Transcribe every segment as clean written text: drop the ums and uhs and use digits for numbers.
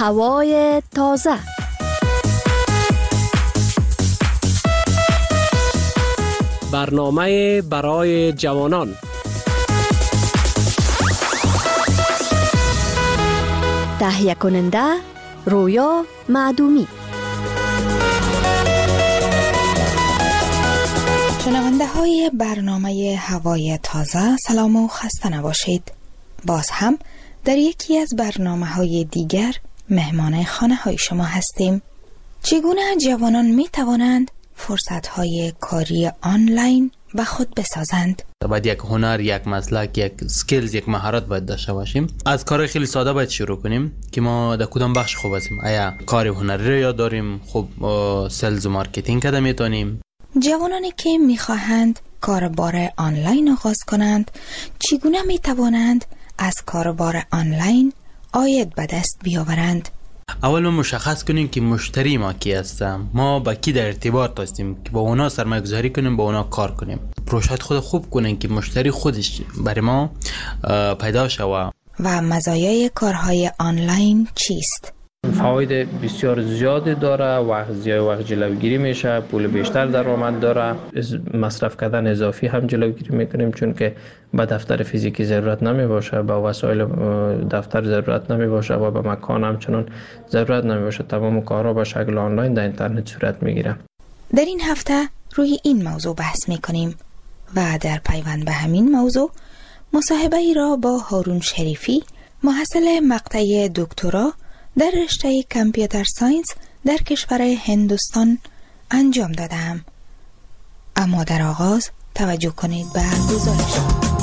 هوای تازه. برنامه برای جوانان. تهیه کننده رویا معدومی. شنونده های برنامه هوای تازه، سلام و خسته نباشید. باز هم در یکی از برنامه های دیگر مهمان خانه های شما هستیم. چگونه جوانان می توانند فرصت های کاری آنلاین به خود بسازند؟ باید یک هنر، یک مسلک، یک سکیلز، یک مهارت باید داشته باشیم. از کار خیلی ساده باید شروع کنیم که ما در کدام بخش خوب هستیم. آیا کار هنری رو یاد داریم؟ خب سلز و مارکتینگ کده میتونیم. جوانانی که میخواهند کاربار آنلاین آغاز کنند، چگونه میتوانند از کاربار آنلاین عاید به دست بیاورند؟ اول ما مشخص کنیم که مشتری ما کی هستم، ما با کی در ارتباط هستیم که با اونا سرمایه گذاری کنیم، با اونا کار کنیم. پروژه خود خوب کنیم که مشتری خودش برای ما پیدا شوه. و مزایای کارهای آنلاین چیست؟ فواید بسیار زیادی داره. وقت جلوگیری میشه، پول بیشتر درآمد داره، مصرف کردن اضافی هم جلوگیری میکنیم، چون که به دفتر فیزیکی ضرورت نمی باشه، به وسایل دفتر ضرورت نمی باشه و به مکان همچنان ضرورت نمی باشه. تمام کارها به شکل آنلاین در اینترنت صورت میگیره. در این هفته روی این موضوع بحث میکنیم و در پیوند به همین موضوع مصاحبه ای را با هارون شریفی، محصل مقطع دکترا در رشته کامپیوتر ساینس در کشور هندوستان انجام دادم. اما در آغاز توجه کنید به گزارش.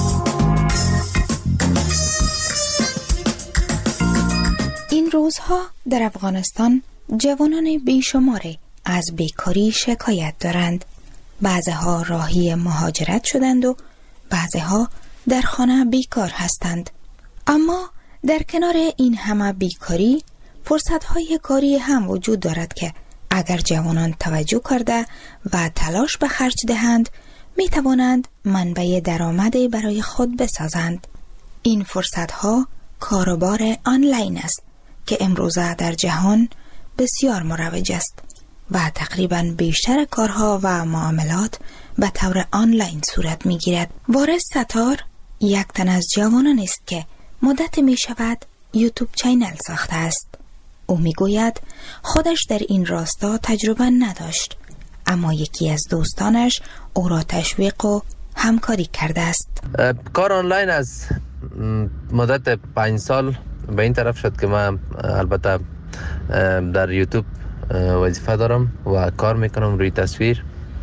این روزها در افغانستان جوانان بیشماری از بیکاری شکایت دارند. بعضها راهی مهاجرت شدند و بعضها در خانه بیکار هستند. اما در کنار این همه بیکاری، فرصت‌های کاری هم وجود دارد که اگر جوانان توجه کرده و تلاش به خرج دهند، می توانند منبع درآمدی برای خود بسازند. این فرصت‌ها کاروبار آنلاین است که امروزه در جهان بسیار مروج است و تقریباً بیشتر کارها و معاملات به طور آنلاین صورت می گیرد. وارث ستار یک تن از جوانان است که مدت می شود یوتیوب چینل ساخته است. او می گوید خودش در این راستا تجربه نداشت، اما یکی از دوستانش او را تشویق و همکاری کرده است. کار آنلاین از مدت 5 سال به این طرف شد که من البته در یوتیوب وظیفه دارم و کار میکنم روی تصویر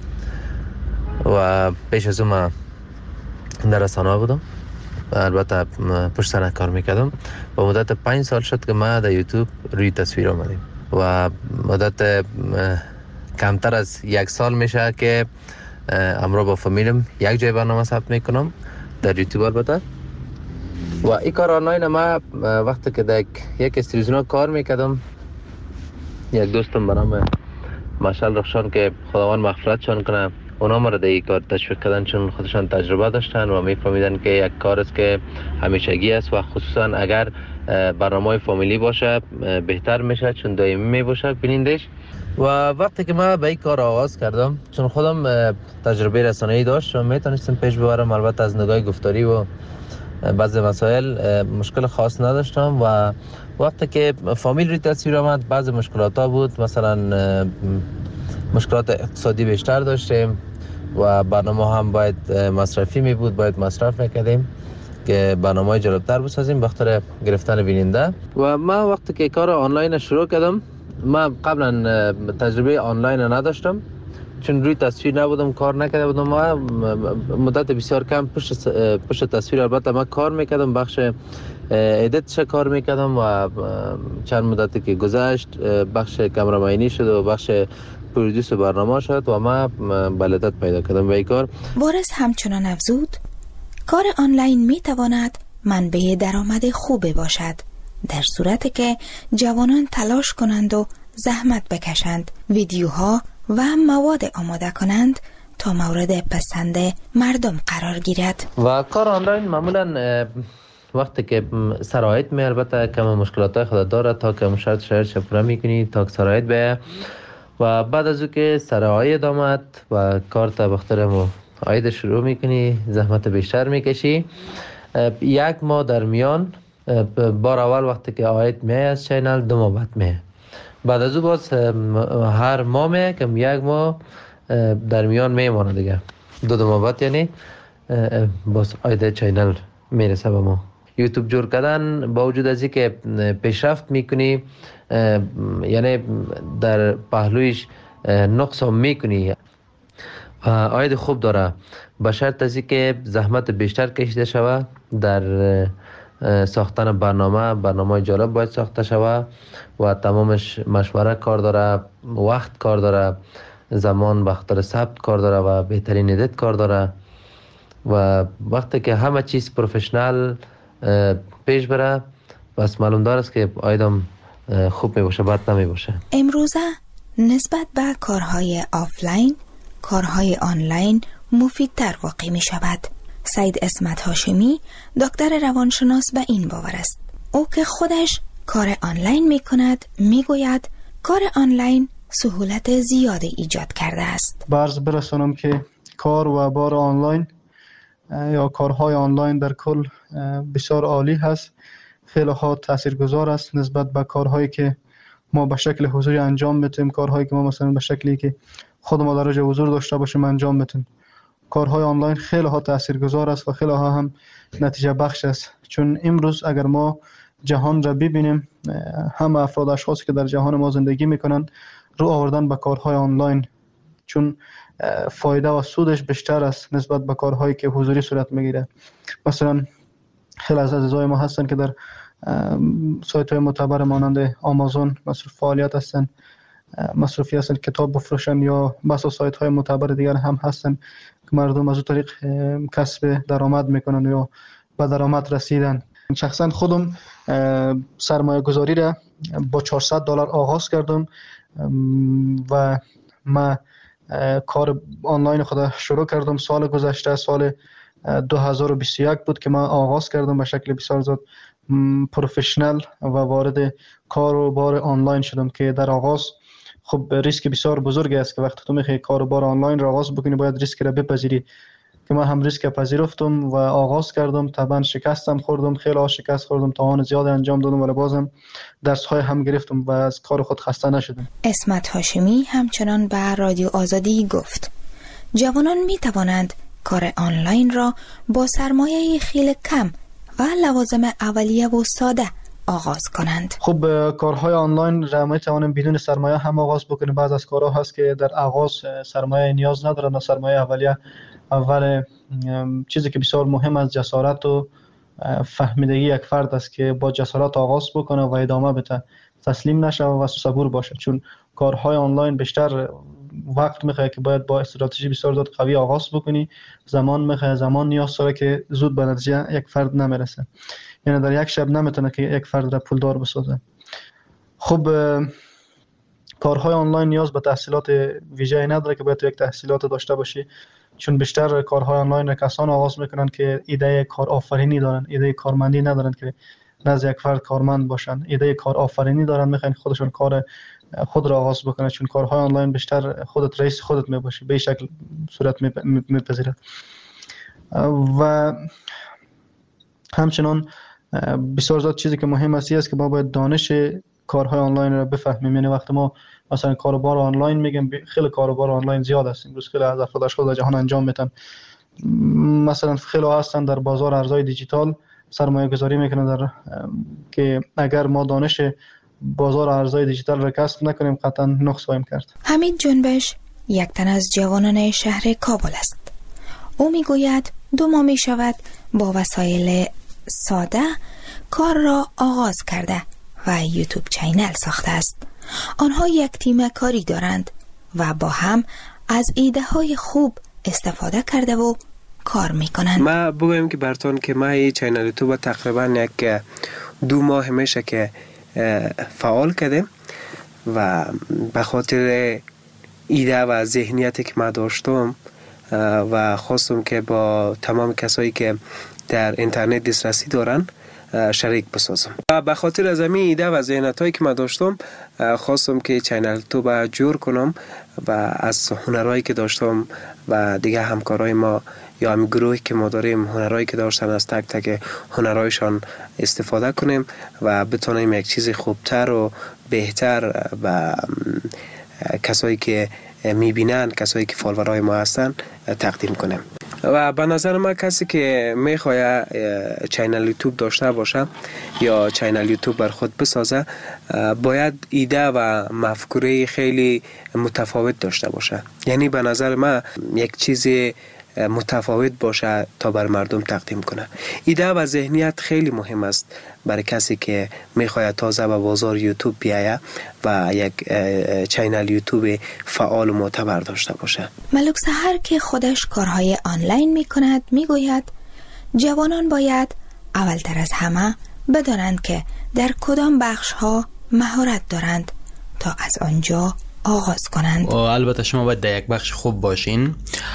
و پیش از اون من در رسانه‌ها بودم، البته پشت سر کار میکردم و مدت 5 سال شد که ما در یوتیوب روی تصویر آمدیم و مدت کمتر از 1 سال میشه که امروز با فامیلم یک جای برنامه ثبت میکنم در یوتیوب. البته و این کار آنلاین ما وقتی که در یک استودیو کار میکردم، یک دوستم به نام مشعل رخشان که خداوند مغفرتشان کنه، اونا ما را در این کار تشویق کردن، چون خودشان تجربه داشتن و میفهمیدن که یک کار است که همیشگی است و خصوصا اگر برنامه فامیلی باشه بهتر میشه، چون دائمی میباشه بینندش. و وقتی که من به این کار آغاز کردم، چون خودم تجربه رسانه‌ای داشت و میتونستم پیش ببرم، البته از نگاه گفتاری و بعضی مسائل مشکل خاص نداشتم و وقتی که فامیل روی تصویر آمد بعضی مشکلات ها بود، مثلا مشکلات اقتصادی بیشتر داشتیم و برنامه هم باید مصرفی می بود، باید مصرف میکردیم که برنامه جالبتر بسازیم بخاطر گرفتن بیننده. و من وقتی که کار آنلاین شروع کردم، من قبلا تجربه آنلاین نداشتم، چون روی تصویر نبودم، کار نکرده بودم. ما مدت بسیار کم پشت تصویر البته من کار میکردم، بخش ادیتش کار میکردم و چند مدتی که گذشت بخش کامرامانی شد و بخش پرودوس برنامه شد و ما بلدت پیدا کردم به این کار. وارث همچنان افزود کار آنلاین میتواند منبع درآمد خوبی باشد در صورتی که جوانان تلاش کنند و زحمت بکشند، ویدیوها و مواد آماده کنند تا مورد پسند مردم قرار گیرد. و کار آنلاین معمولا وقتی که سرایت می البته کم مشکلات خود داره تا که شرط شرایط پورا میکنی تا که سرایت بیه و بعد از او که سرایت آمد و کار تا بختر مو آید شروع میکنی زحمت بیشتر میکشی. یک ماه در میان بار اول وقتی که آید می از چینل 2 ماه بعد می بعد از او باز هر ماه می کم یک ماه در میان میمانه دیگه 2 ماه بعد یعنی باز آید چینل میرسه به ما. یوتیوب جور کردن با وجود از اینکه پیشرفت میکنی یعنی در پهلویش نقص هم میکنی آید خوب داره به شرط از اینکه زحمت بیشتر کشیده شوه در ساختن برنامه جالب باید ساخته شوه و تمامش مشوره کار داره، وقت کار داره، زمان بخاطر ثبت کار داره و بهترین ادیت کار داره و وقتی که همه چیز پروفشنال پیش بره بس معلوم داره است که آیدم خوب می باشه بد نمی باشه. امروزه نسبت به کارهای آفلاین کارهای آنلاین مفیدتر واقع می شود. سید اسمت هاشمی دکتر روانشناس به این باور است. او که خودش کار آنلاین می کند می گوید کار آنلاین سهولت زیادی ایجاد کرده است. برز برسانم که کار و بار آنلاین یا کارهای آنلاین در کل بسیار عالی هست. خیلی ها تاثیرگذار است نسبت به کارهایی که ما به شکل حضوری انجام میتیم، کارهایی که ما مثلا به شکلی که خود ما در حضور داشته باشیم انجام میتیم. کارهای آنلاین خیلی ها تاثیرگذار است و خیلی ها هم نتیجه بخش است، چون امروز اگر ما جهان را ببینیم همه افراد اشخاصی که در جهان ما زندگی میکنن رو آوردن به کارهای آنلاین، چون فایده و سودش بیشتر است نسبت به کارهایی که حضوری صورت میگیره. مثلا خیلی از عزیزای ما هستن که در سایت های معتبر مانند آمازون مصروف فعالیت هستن، مصروفی هستن، کتاب بفروشن یا بس سایت های معتبر دیگر هم هستن که مردم از اون طریق کسب درآمد میکنن یا به درآمد رسیدن. شخصا خودم سرمایه گذاری را با $400 آغاز کردم و ما کار آنلاین خود شروع کردم سال گذشته، سال 2021 بود که من آغاز کردم به شکل بسیار زیاد پروفشنال و وارد کار و بار آنلاین شدم که در آغاز خب ریسک بسیار بزرگی است که وقتی تو میخوای کار و بار آنلاین را آغاز بکنی باید ریسک را بپذیری که من هم ریسک پذیرفتم و آغاز کردم. طبعا شکستم خوردم، خیلی شکست خوردم، توان زیاد انجام دادم ولی بازم درس های هم گرفتم و از کار خود خسته نشدم. اسمت هاشمی همچنان به رادیو آزادی گفت جوانان می توانند کار آنلاین را با سرمایه خیلی کم و لوازم اولیه و ساده آغاز کنند. خب کارهای آنلاین را می توانیم بدون سرمایه هم آغاز بکنیم. بعض از کارها هست که در آغاز سرمایه نیاز ندارن و سرمایه اولیه اول چیزی که بسیار مهم است جسارت و فهمیدگی یک فرد است که با جسارت آغاز بکنه و ادامه بده، تسلیم نشه و صبور باشه، چون کارهای آنلاین بیشتر وقت میخواد که باید با استراتژی بسیار زیاد قوی آغاز بکنی، زمان میخواد، زمان نیاز داره که زود به نتیجه یک فرد نمیرسه، یعنی در یک شب نمیتونه که یک فرد را پولدار بسازه. خب کارهای آنلاین نیاز به تحصیلات ویژه‌ای نداره که باید یک تحصیلات داشته باشی، چون بیشتر کارهای آنلاین کسان آغاز میکنن که ایده کار آفرینی دارن، ایده کارمندی ندارن که نزد یک فرد کارمند باشن، ایده کار آفرینی دارن، میخوان خودشون کار خود را آغاز بکنن، چون کارهای آنلاین بیشتر خودت رئیس خودت میباشی، به شکل صورت میپذیره. و همچنان بسیار زیاد چیزی که مهم است که ما باید دانش کارهای آنلاین را بفهمیم. یعنی وقتی ما مثلا کاروبار آنلاین میگم، خیلی کاروبار آنلاین زیاد است امروز، خیلی از افراد اشخاص در جهان انجام میدن. مثلا خیلی هستن در بازار ارزهای دیجیتال سرمایه گذاری میکنن در که اگر ما دانش بازار ارزهای دیجیتال را کسب نکنیم قطعا نقص خواهیم کرد. حمید جنبش یک تن از جوانان شهر کابل است. او میگوید 2 ماه می شود با وسایل ساده کار را آغاز کرده و یوتیوب چینل ساخته است. آنها یک تیم کاری دارند و با هم از ایده های خوب استفاده کرده و کار میکنند. ما بگویم که براتون که ما این چینل یوتیوب تقریبا یک 2 ماه میشه که فعال کردیم و به خاطر ایده و ذهنیتی که ما داشتم و خواستم که با تمام کسایی که در اینترنت دسترسی دارن شریک بسازم. و به خاطر از همین ایده و ذهنیت هایی که من داشتم خواستم که چینل یوتیوب جور کنم و از هنرهایی که داشتم و دیگه همکارای ما یا همین گروهی که ما داریم هنرهایی که داشتن از تک تک هنرهایشان استفاده کنیم و بتونیم یک چیز خوبتر و بهتر و کسایی که میبینن، کسایی که فالوورای ما هستن تقدیم کنیم. و به نظر من کسی که میخواد چینل یوتیوب داشته باشه یا چینل یوتیوب بر خود بسازه باید ایده و مفکوره خیلی متفاوت داشته باشه. یعنی به نظر من یک چیز متفاوت باشه تا بر مردم تقدیم کنه. ایده و ذهنیت خیلی مهم است برای کسی که میخواد تازه به بازار یوتیوب بیایه و یک چینل یوتیوب فعال و معتبر داشته باشه. ملک سحر که خودش کارهای آنلاین میکند میگوید جوانان باید اولتر از همه بدانند که در کدام بخش‌ها مهارت دارند تا از آنجا آغاز کنند. البته شما باید در یک بخش خوب باشین.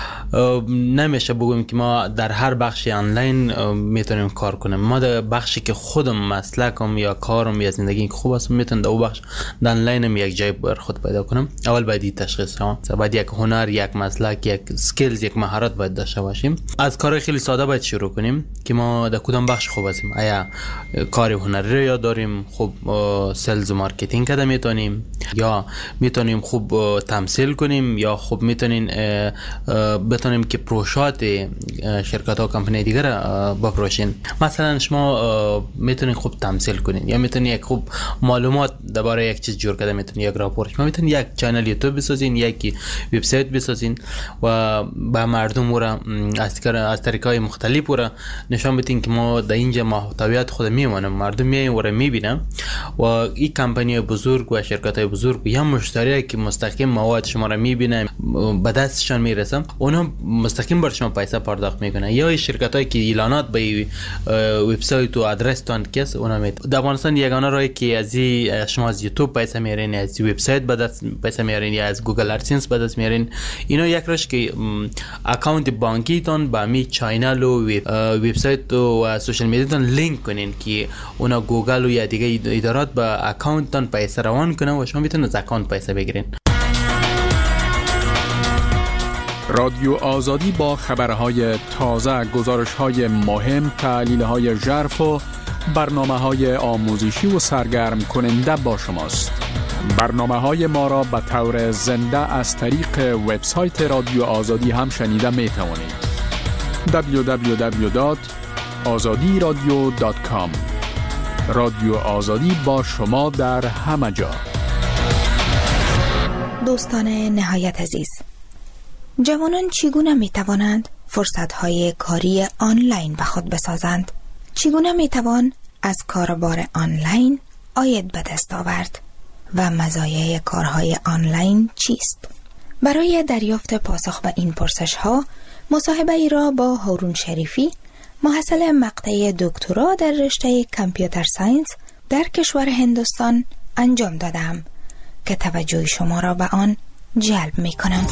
نمیشه بگویم که ما در هر بخش آنلاین میتونیم کار کنیم. ما در بخشی که خودم مسلکم یا کارم یا زندگی که خوب است میتونم در اون بخش در آنلاینم یک جای بر خود پیدا کنم. اول باید تشخیص ها، باید یک هنر، یک مسلک، یک سکیلز، یک مهارت باید داشته باشیم. از کار خیلی ساده باید شروع کنیم که ما در کدام بخش خوب هستیم. آیا کار هنری رو یاد داریم، خوب سلز و مارکتینگ کده میتونیم، یا میتونیم خوب تمثیل کنیم، یا خوب میتونیم بتونیم که پروژات شرکت ها کمپانی دیگر بپروشین. مثلا شما میتونین خوب تمثیل کنین یا میتونین یک خوب معلومات درباره یک چیز جور کرده میتونین یک راپورت، شما میتونین یک چنل یوتیوب بسازین، یک وبسایت بسازین و به مردم را از طریقای مختلف را نشان بدین که ما در اینجا محتویات خود میمونم، مردم میاین و را میبینن و این کمپانی بزرگ و شرکت های بزرگ یا مشتری که مستقیم مواد شما را میبینن به دستشان میرسن، اونا مستقیم بر شما پیسه پرداخت میکنن. یا شرکت هایی که اعلانات به وبسایت و آدرس تان کس اونا میده. در افغانستان یگانه راهی که از شما از یوتیوب پیسه میارین، از وبسایت به دست پیسه میارین یا از گوگل ادسنس به دست میارین، اینا یک راهش که اکانت بانکی تان با می چینل و وبسایت و سوشال میدیا تان لینک کنین که اونا گوگل و یا دیگه ادارات به اکانت تان پیسه روان کنن و شما میتونید از اکانت پیسه بگیرین. رادیو آزادی با خبرهای تازه، گزارش‌های مهم، تحلیل‌های ژرف و برنامه‌های آموزشی و سرگرم کننده با شماست. برنامه‌های ما را به طور زنده از طریق وبسایت رادیو آزادی هم شنیده می‌توانید. www.azadiradio.com. رادیو آزادی با شما در همه جا. دوستان نهایت عزیز، جوانان چگونه می توانند فرصت‌های کاری آنلاین به خود بسازند؟ چگونه می توان از کاربار آنلاین عاید به دست آورد و مزایای کارهای آنلاین چیست؟ برای دریافت پاسخ به این پرسش‌ها مصاحبه ای را با هارون شریفی، محصل مقطع دکترا در رشته کامپیوتر ساینس در کشور هندوستان انجام دادم که توجه شما را به آن جلب می کنم.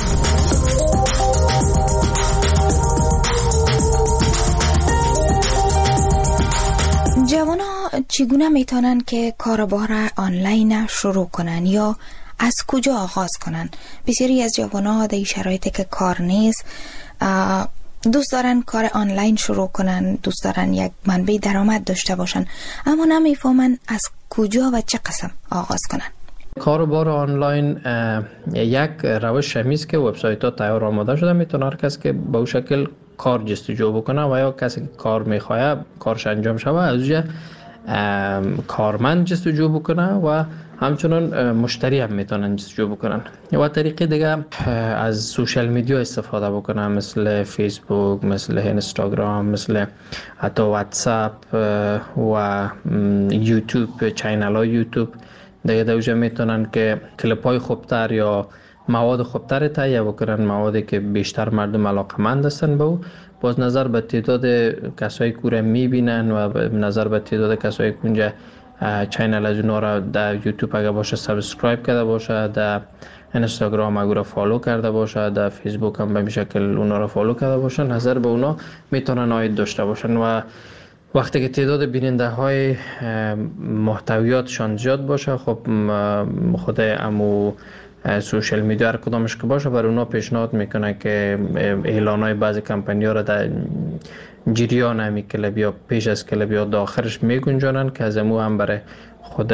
جوانا چگونه میتونن که کاربار آنلاین شروع کنن یا از کجا آغاز کنن؟ بسیاری از جوانا در شرایطی که کار نیست دوست دارن کار آنلاین شروع کنن، دوست دارن یک منبع درآمد داشته باشن، اما نمیفهمن از کجا و چه قسم آغاز کنن. کاروبار آنلاین یک روش است که وبسایت‌ها تیار آماده شده، میتونه هر کس که به اون شکل کار جستجو بکنه و یا کسی که کار میخواد کارش انجام شود از اونجا کارمند جستجو بکنه و همچنان مشتری هم میتونن جستجو بکنن. و طریقه دیگه از سوشال میدیا استفاده بکنن، مثل فیسبوک، مثل اینستاگرام، مثل حتی واتساپ و یوتیوب، چینل های یوتیوب. دیگه دوجه میتونن که کلیپ های خوبتر یا مواد خوبتر تهیه بکنن، موادی که بیشتر مردم علاقمند هستن به او. باز نظر به تعداد کسایی که رو میبینن و نظر به تعداد کسایی که اونجا چینل از اونا را در یوتیوب اگه باشه سابسکرایب کرده باشه، در اینستاگرام اگه را فالو کرده باشه، در فیسبوک هم به شکل اونا را فالو کرده باشن، نظر به اونا میتونن عاید داشته باشن. و وقتی که تعداد بیننده های محتویاتشان زیاد باشه، خب خود امو سوشل میدیا هر کدامش که باشه بر اونا پیشنهاد میکنه که اعلان های بعضی کمپانی ها را در جریان همی کلب یا پیش از کلب یا داخلش میگنجانن که از امو هم برای خود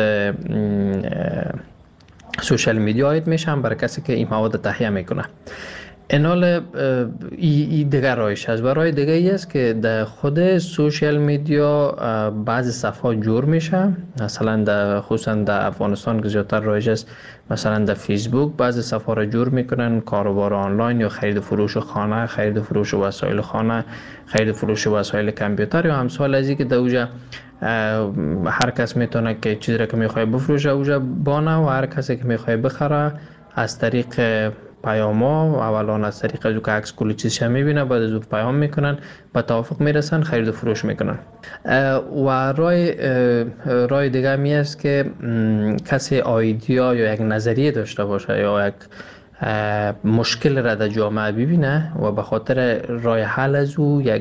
سوشل میدیا آید میشه، هم برای کسی که این مواد تهیه میکنه. اینال این دیگر رایش هست. و رای دیگه ای است که در خود سوشل میدیا بعضی صفحات جور میشه، مثلا خصوصا در افغانستان که زیادتر رایج است، مثلا در فیسبوک بعضی صفحه را جور میکنن، کاروبار آنلاین یا خرید فروش خانه، خرید فروش وسایل خانه، خرید فروش وسایل کامپیوتر یا همسال از این که در اوجا هر کس میتونه که چیزی را که میخواد بفروشه اوجا بانه و هر کسی که میخواد بخره از طریق پیاما، اولا از طریق از که عکس کلی چیزش میبینه، بعد از اون پیام میکنن، با توافق میرسن، خرید و فروش میکنن. و رای دیگه می است که کسی ایده یا یک نظریه داشته باشه یا یک مشکل را در جامعه ببینه و به خاطر رای حل از او یک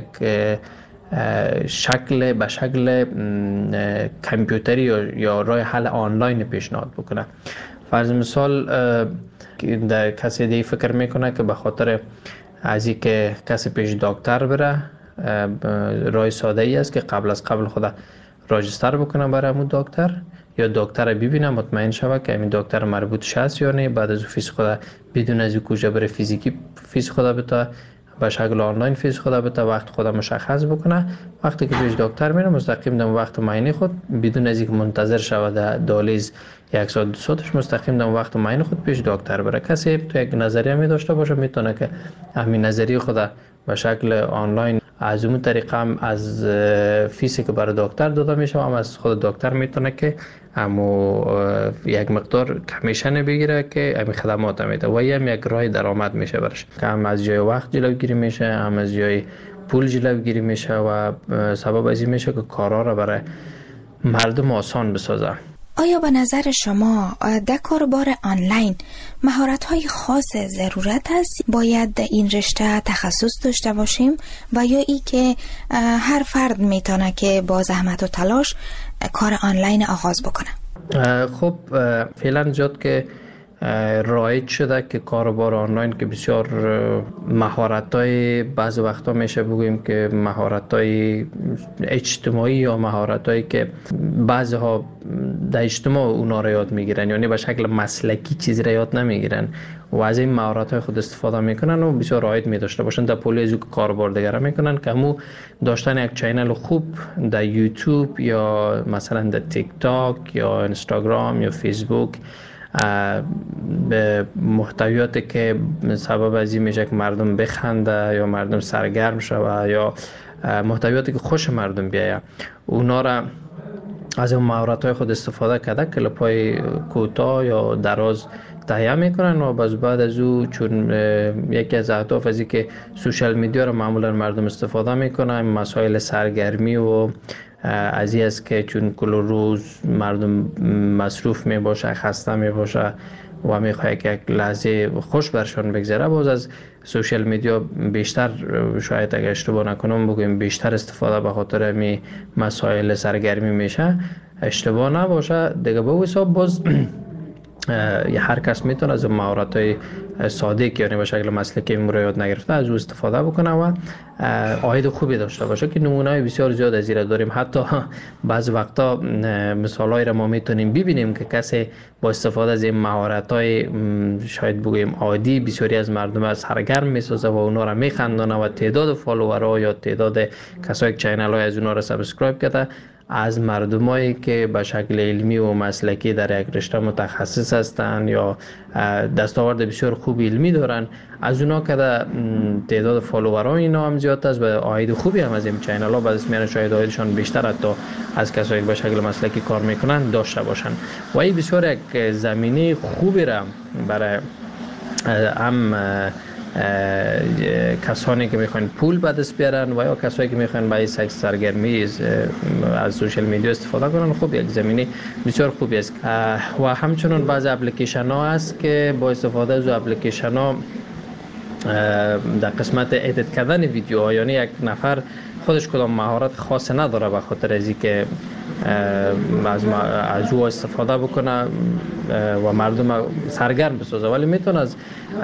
به شکل کامپیوتری یا رای حل آنلاین پیشنهاد بکنه. فرض مثال در کسی دیگه فکر میکنه که به خاطر از این که کسی پیش دکتر بره، رای ساده ای است که قبل خدا راجستر بکنه برای همون دکتر، یا دکتر ببینه مطمئن شوه که همین دکتر مربوطش هست یا نه، بعد از فیس خدا بدون از کجا بره فیزیکی فیس خدا بتا به شکل آنلاین فیس خدا بتا وقت خدا مشخص بکنه. وقتی که پیش دکتر میره مستقیم در وقت معاینه خود بدون از اینکه منتظر شوه در دالیز یک ساعت دو ساعتش مستقیم در وقت معاینه خود پیش دکتر بره. کسی تو یک نظریه می داشته باشه میتونه که همین نظریه خدا به شکل آنلاین از اون طریقه هم از فیسی که برای دکتر داده میشه هم از خود دکتر میتونه که همو یک مقدار کمیشن بگیره که همین خدمات میده و هم یک راه درآمد میشه برش، که هم از جای وقت جلوگیری میشه، هم از جای پول جلوگیری میشه و سبب از این میشه که کارا را برای مردم آسان بسازه. آیا به نظر شما در کاربار آنلاین مهارت‌های خاص ضرورت است؟ باید در این رشته تخصص داشته باشیم و یا ای که هر فرد میتونه که با زحمت و تلاش کار آنلاین آغاز بکنه؟ خب فعلا زیاد که رایج شده که کاربار آنلاین که بسیار مهارت‌های بعض وقتا میشه بگوییم که مهارت‌های اجتماعی یا مهارت‌هایی که بعضها در اجتماع اونا را یاد میگیرن، یعنی به شکل مسلکی چیزی را یاد نمیگیرن و از این مهارت‌های خود استفاده میکنن و بسیار رایج می داشته باشن در پولی از او کاربار دیگر میکنن که همو داشتن یک چینل خوب در یوتیوب یا مثلا در تیک تاک یا اینستاگرام یا فیسبوک به محتویاتی که سبب از این میشه که مردم بخنده یا مردم سرگرم شوه یا محتویاتی که خوش مردم بیایه، اونا را از اون مهارت‌های خود استفاده کرده کلیپ‌های کوتاه یا دراز تهیه میکنن و بعد از او چون یکی از اهداف از این که سوشل میدیا را معمولا مردم استفاده میکنن، مسائل سرگرمی و از این است که چون کل روز مردم مصروف می باشه، خسته می باشه و می خواهد که یک لحظه خوش برشان بگذره، باز از سوشل میدیا بیشتر، شاید اگر اشتباه نکنم بگویم بیشتر استفاده به خاطر می مسائل سرگرمی میشه، اشتباه نباشه دیگه. به حساب باز هر کس میتونه از مهارت‌های ساده که یعنی به شکل مسلکی یاد نگرفته از او استفاده بکنه و عاید خوبی داشته باشه که نمونه‌های بسیار زیاد از این داریم. حتی بعض وقتا مثالایی را ما میتونیم ببینیم که کسی با استفاده از این مهارت‌های شاید بگوییم عادی بسیاری از مردم از سرگرم میسازه و اونا را میخندانه و تعداد فالوورها یا تعداد کسایی که چینل‌های از اونا را سابسکرایب کرده از مردمایی که به شکل علمی و مسلکی در یک رشته متخصص هستند یا دستاورد بسیار خوب علمی دارن، از اونا که تعداد فالوورها اینا هم زیاد است و عاید خوبی هم از این چینل ها بعد از میان شاید عایدشان بیشتر حتی از کسایی که به شکل مسلکی کار میکنن داشته باشن و این بسیار یک زمینه خوبی را برای هم کسانی که میخوان پول به دست بیارن و یا کسایی که میخوان برای سرگرمی از سوشل میدیا استفاده کنن، خب یک زمینه بسیار خوبی است. و همچنین بعضی اپلیکیشن ها هست که با استفاده از اپلیکیشن ها در قسمت ادیت کردن ویدیوها، یعنی یک نفر خودش کدام مهارت خاص نداره، به خاطر از اینکه از او استفاده بکنه و مردم سرگرم بسازه، ولی میتونه از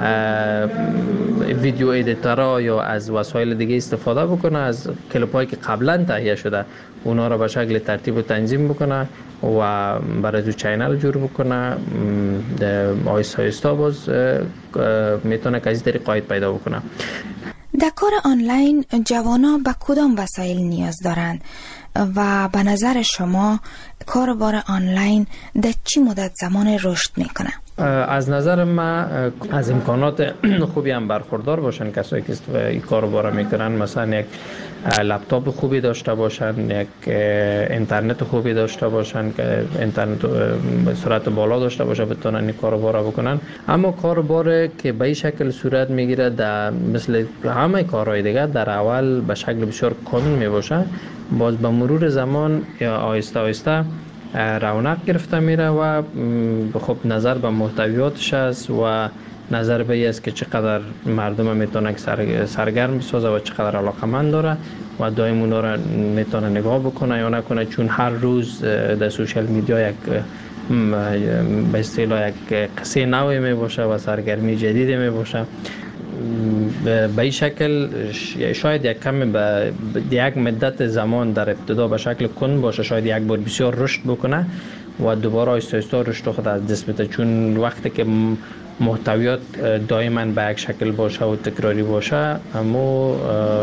ویدیو ادیتورها یا از وسایل دیگه استفاده بکنه، از کلیپ‌هایی که قبلا تهیه شده اونا را به شکل ترتیب و تنظیم بکنه و برای دو چینل جور بکنه. آیستا آیستا باز میتونه که از این طریق قاید پیدا بکنه. در کار آنلاین جوانا به کدام وسایل نیاز دارند و به نظر شما کاربار آنلاین در چی مدت زمان رشد میکنه؟ از نظر من از امکانات خوبی هم برخوردار باشن کسایی که این کارو باره میکنن، مثلا یک لپتاپ خوبی داشته باشن، یک اینترنت خوبی داشته باشن که اینترنت سرعت بالا داشته باشه بتونن این کارو باره بکنن. اما کاربار که به این شکل صورت میگیره در مثل همه کارهای دیگه در اول به شکل بسیار کند میباشه، باز به مرور زمان یا آیسته آیسته رونق گرفته میره و خب نظر به محتویاتش است و نظر به این است که چقدر مردم میتونه سرگرم بسازه و چقدر علاقمند داره و دائم اونا را میتونه نگاه بکنه یا نکنه، چون هر روز در سوشال میدیا یک به اصطلاح یک قصه نوی می باشه و سرگرمی جدیدی می باشه. به این شکل شاید یک کم به یک مدت زمان در ابتدا به شکل کند باشه، شاید یک بار بسیار رشد بکنه و دوباره آیسته آیسته رشد خود از دست بده، چون وقتی که محتویات دائما به یک شکل باشه و تکراری باشه اما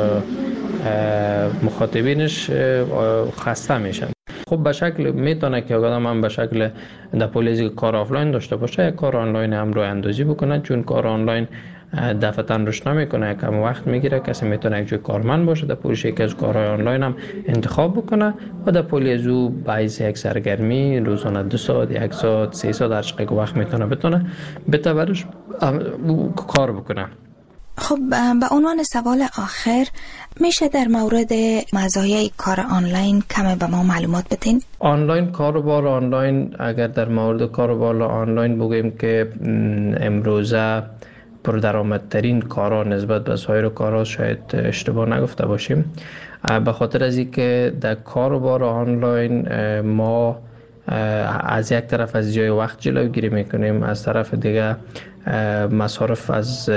مخاطبینش خسته میشن. خب به شکل میتونه که آدم هم به شکل در پولیزی کار آفلاین داشته باشه، یک کار آنلاین هم رو اندازی بکنه، چون کار آنلاین دفعتاً رشد نمیکنه، کم وقت میگیره. کسی میتونه یک جای کارمند باشه در پولیش یکی از کارهای آنلاین هم انتخاب بکنه و در پولی از او باعث یک سرگرمی روزانه 2 ساعت 1 ساعت 3 ساعت هر چقدر وقت میتونه بتبرش کار بکنه. خب به عنوان سوال آخر میشه در مورد مزایای کار آنلاین کم به ما معلومات بدین؟ آنلاین کاروبار آنلاین، اگر در مورد کاروبار آنلاین بگویم که امروزه پردرآمدترین کارا نسبت به سایر کارا، شاید اشتباه نگفته باشیم، به خاطر از اینکه در کاروبار آنلاین ما از یک طرف از جای وقت جلوگیری میکنیم، از طرف دیگه مصارف از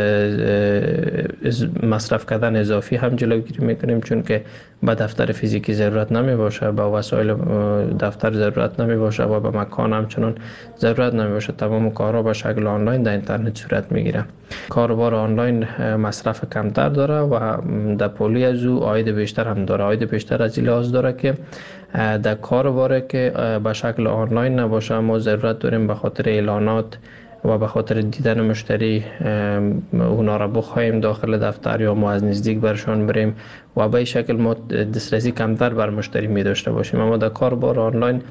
مصرف کردن اضافی هم جلوگیری میکنیم، چون که به دفتر فیزیکی ضرورت نمی باشه، به وسایل دفتر ضرورت نمی باشه و به مکان همچنان ضرورت نمی باشه. تمام کارها به شکل آنلاین در اینترنت صورت میگیره. کاروبار آنلاین مصرف کمتر داره و در پولی از او عاید بیشتر هم داره. عاید بیشتر از این لحاظ داره که در کاروباری که به شکل آنلاین نباشه ما ضرورت داریم به خاطر اعلانات و به خاطر دیدن مشتری اونا را بخوایم داخل دفتر یا ما از نزدیک برشان بریم و به این شکل ما دسترسی کمتر بر مشتری می داشته باشیم. اما در کاربار آنلاین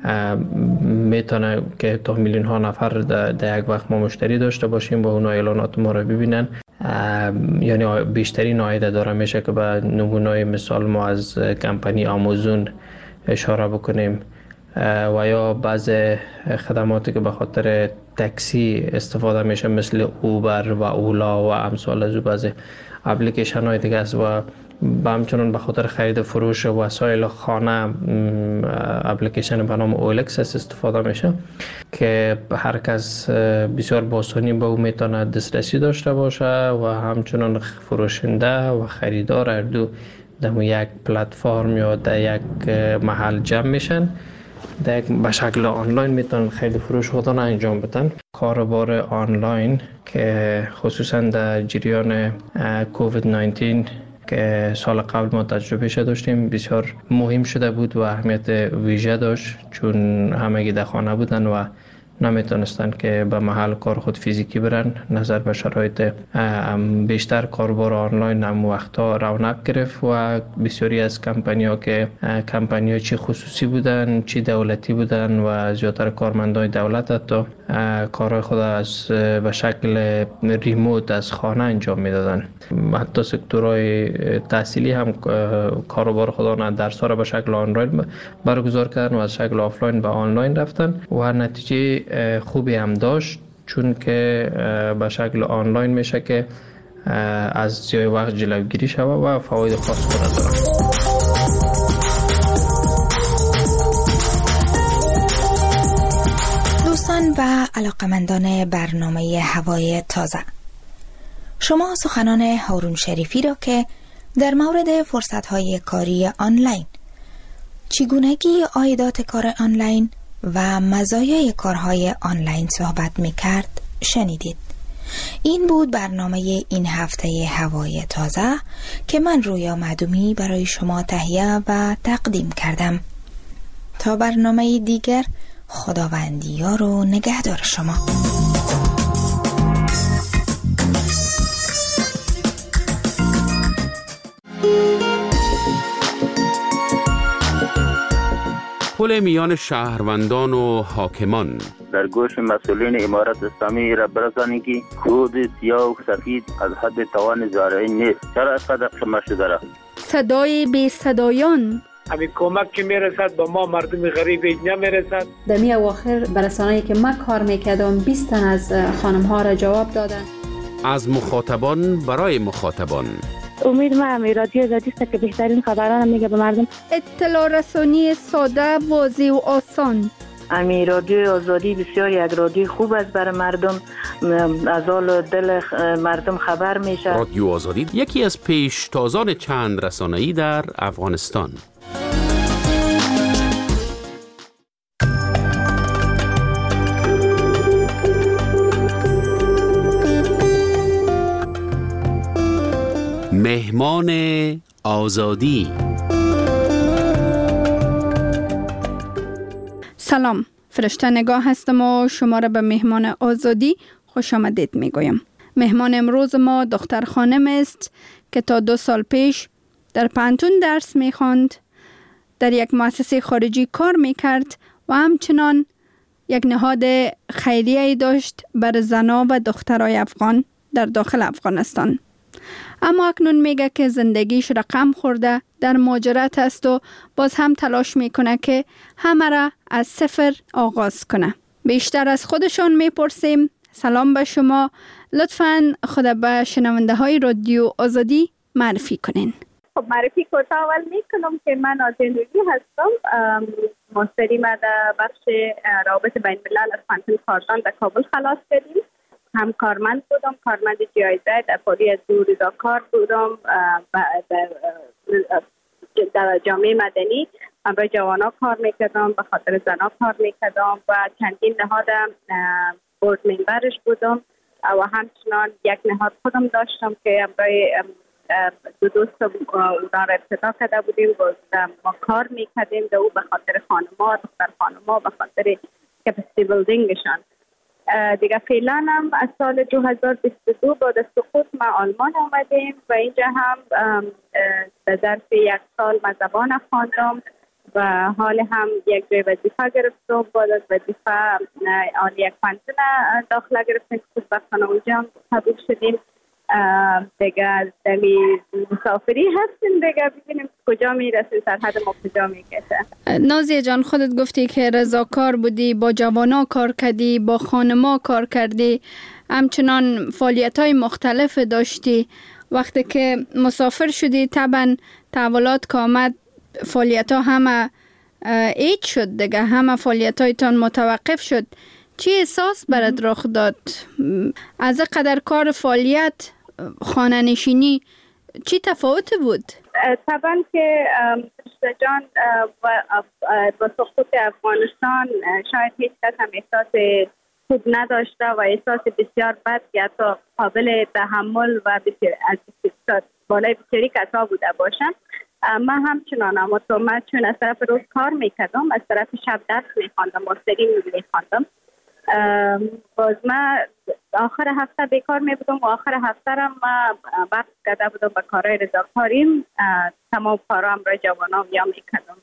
میتونه که تا میلیون ها نفر در یک وقت ما مشتری داشته باشیم و اونا اعلانات ما را ببینن، یعنی بیشترین عاید داره. میشه که به نمونه مثال ما از کمپانی آمازون اشاره بکنیم و یا بعض خدماتی که به خاطر تاکسی استفاده میشه مثل اوبر و اولا و امثال از بعض اپلیکیشن های دیگه است و همچنان به خاطر خرید فروش وسایل خانه اپلیکیشن به نام اولکس استفاده میشه که هر کس بسیار با آسانی به او میتونه دسترسی داشته باشه و همچنان فروشنده و خریدار هر دو در یک پلتفرم یا در یک محل جمع میشن، به شکل آنلاین میتونن خیلی فروش خودان انجام بدن. کاروبار آنلاین که خصوصا در جریان کووید 19 که سال قبل ما تجربه داشتیم بسیار مهم شده بود و اهمیت ویژه داشت، چون همگی در خانه بودن و نمیتونستن که به محل کار خود فیزیکی برن. نظر به شرایط بیشتر کاربار آنلاین هم وقتا رونق گرفت و بسیاری از کمپانی‌ها که کمپانی‌ها چی خصوصی بودن چی دولتی بودن و زیادتر کارمندان دولت حتی کارهای خود از به شکل ریموت از خانه انجام میدادن. حتی سکتورهای تحصیلی هم کاروبار خودان درس‌ها را به شکل آنلاین برگزار کردن و از شکل آفلاین به آنلاین رفتن و نتیجه خوبی هم داشت، چون که به شکل آنلاین میشه که از جای وقت جلوگیری شود و فواید خاص خود داره. دوستان و علاقمندان برنامه هوای تازه، شما سخنان هارون شریفی را که در مورد فرصت‌های کاری آنلاین، چگونگی عایدات کار آنلاین و مزایای کارهای آنلاین صحبت می‌کرد شنیدید. این بود برنامه این هفته هوای تازه که من رویا معدومی برای شما تهیه و تقدیم کردم. تا برنامه دیگر، خداوندیار و نگهدار شما. پل میان شهروندان و حاکمان. در گوش مسئولین امارت اسلامی را برسانید که کود سیاه و سفید از حد توان زارعین نیست. چرا اینقدر شما شده را؟ صدای بی صدایان، همین کمک که میرسد به ما مردم غریب نمیرسد. در می اواخر برسانه‌ای که من کار میکردم 20 تن از خانم ها را جواب دادن. از مخاطبان برای مخاطبان. امید ما رادیو آزادی است که بهترین خبران میگه به مردم. اطلاع رسانی ساده، واضح و آسان. رادیو آزادی بسیار یک رادیو خوب است برای مردم، از حال دل مردم خبر میشه. رادیو آزادی یکی از پیشتازان چند رسانه‌ای در افغانستان. مهمان آزادی. سلام، فرشته نگاه هستم و شما را به مهمان آزادی خوش آمدید میگویم. مهمان امروز ما دختر خانم است که تا 2 سال پیش در پانتون درس میخواند، در یک مؤسسه خارجی کار میکرد و همچنان یک نهاد خیریه‌ای داشت بر زنان و دخترای افغان در داخل افغانستان. اما اکنون میگه که زندگیش رقم خورده، در مهاجرت است و باز هم تلاش میکنه که همه را از صفر آغاز کنه. بیشتر از خودشان میپرسیم. سلام به شما، لطفاً خود به شنونده های رادیو آزادی معرفی کنین. خب معرفی کوتاه اول میکنم که من آزین روی هستم. ماستری ما در بخش روابط بین الملل از پانتون کارزان در کابل خلاص کردیم. هم کارمند بودم، کارمند جایزه در پلیس رضاکار بودم، در جامعه مدنی برای جوانا کار میکردم، به خاطر زنا کار میکردم و چندین نهاد بورد ممبرش بودم و همچنان یک نهاد خودم داشتم که برای دو دوست اونا را ابتدا کرده بودیم و ما کار میکردیم در او به خاطر خانما، دختر خانما، به خاطر کپاسیتی بیلدینگشان. دیگه فعلا هم از سال 2022 بعد از سقوط ما آلمان آمدیم و اینجا هم در ظرف 1 سال ما زبان خواندم و حال هم یک جای وظیفه گرفتم. بعد از وظیفه یک پانتون داخله گرفتیم که خوشبختانه اونجا هم قبول شدیم. دیگه دمی مسافری هستیم، دیگه ببینیم کجا میرسیم، سرحد ما کجا میکشه. نازیه جان، خودت گفتی که رضاکار بودی، با جوانا کار کردی، با خانما کار کردی، همچنان فعالیت‌های مختلف داشتی. وقتی که مسافر شدی طبعا تحولات که آمد فعالیت‌ها همه ایج شد دیگه، همه فعالیت‌هایتان متوقف شد. چی احساس برات رخ داد؟ از قدر کار فعالیت خانه نشینی چی تفاوت بود؟ طبعا که جان با سقوط افغانستان شاید هیچ کس هم احساس خوب نداشته و احساس بسیار بد که حتی قابل تحمل و از بالای بسیاری کسا بوده باشم. من همچنان، اما تو من چون از طرف روز کار میکردم، از طرف شب درس میخواندم، ماستری میخواندم. باز من آخر هفته بیکار می بودم و آخر هفته را ما وقت کرده بودم به کارهای رضاکاریم، تمام کارام را جوانام یا میکردم.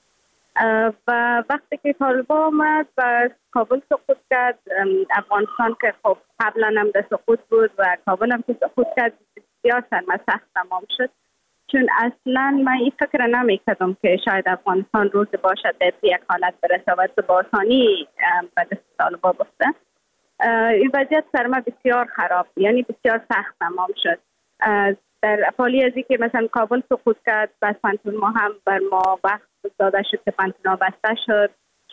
و وقتی که طالبان آمد و کابل سقوط کرد، افغانستان که خب قبلا هم در سقوط بود و کابل هم که سقوط کرد، بسیار سرما سخت تمام شد. چون اصلا من این فکر نمی کردم که شاید افغانستان روز باشد در یک حالت برسه و با آسانی به دست طالبان بفته. این وضعیت سر ما بسیار خراب، یعنی بسیار سخت تمام شد. در حالی ازی که مثلا کابل سقوط کرد، بس پانتون ما هم بر ما وقت داده شد که پانتون ها بسته شد،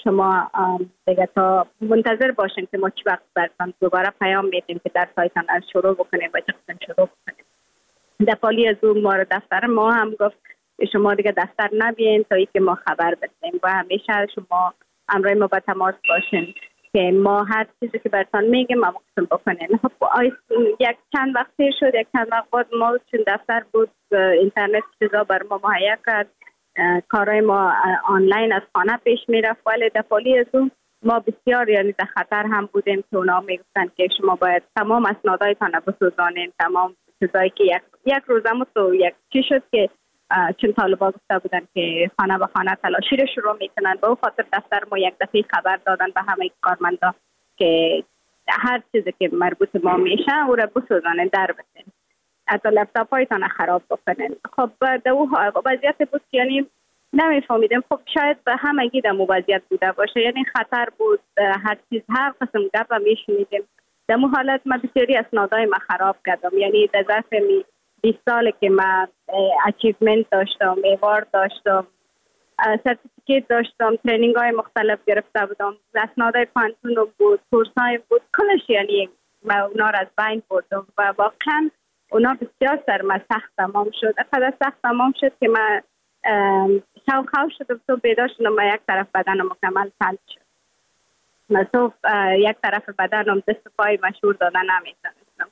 شما دیگه تا منتظر باشین که ما چی وقت براتون دوباره پیام میدیم که در سایتان از شروع بکنیم و چه قسم شروع بکنیم. دفعالی از اون ما دفتر ما هم گفت شما دیگه دفتر نبین تا اینکه ما خبر بدیم و همیشه شما همراه ما با تماس باشین که ما هر چیزی که براتون میگیم ما قسم بکنین. خب یک چند وقت شد، یک چند وقت بعد ما چون دفتر بود اینترنت چیزا بر ما مهیا کرد، کارهای ما آنلاین از خانه پیش میرفت، ولی دفعالی از اون ما بسیار یعنی در خطر هم بودیم که اونا میگفتن که شما باید تمام اسنادایتان بسوزانین، تمام چیزایی که یک روزم تو یک چی شد که چون طالبا گفته بودن که خانه به خانه تلاشی رو شروع میکنن. به خاطر دفتر ما یک دفعه خبر دادن به همه کارمندا که هر چیزی که مربوط ما میشه او رو بسوزانین، در بسین، حتی لپتاپ هایتان خراب بکنین. خب در وضعیت بود یعنی نمیفهمیدم. خب شاید به همگی در وضعیت بوده باشه، یعنی خطر بود، هر چیز هر قسم گپ میشنیدیم. در مو حالت من بسیاری اسنادای ما خراب کردم، یعنی در ظرف 20 سال که من اچیومنت داشتم، ایوارد داشتم، سرتیفیکیت داشتم، ترینینگ های مختلف گرفته بودم، اسنادای پانتونم بود، کورس های بود، کلش یعنی من اونا را از بین بردم و واقعا اونا بسیار سر من سخت تمام شد. اقدر سخت تمام شد که من شو خواه شدم، تو بیدار شدم و یک طرف بدنم مکمل فلج شد. من تو یک طرف بدنم دست پای مشهور دادن نمیتونستم.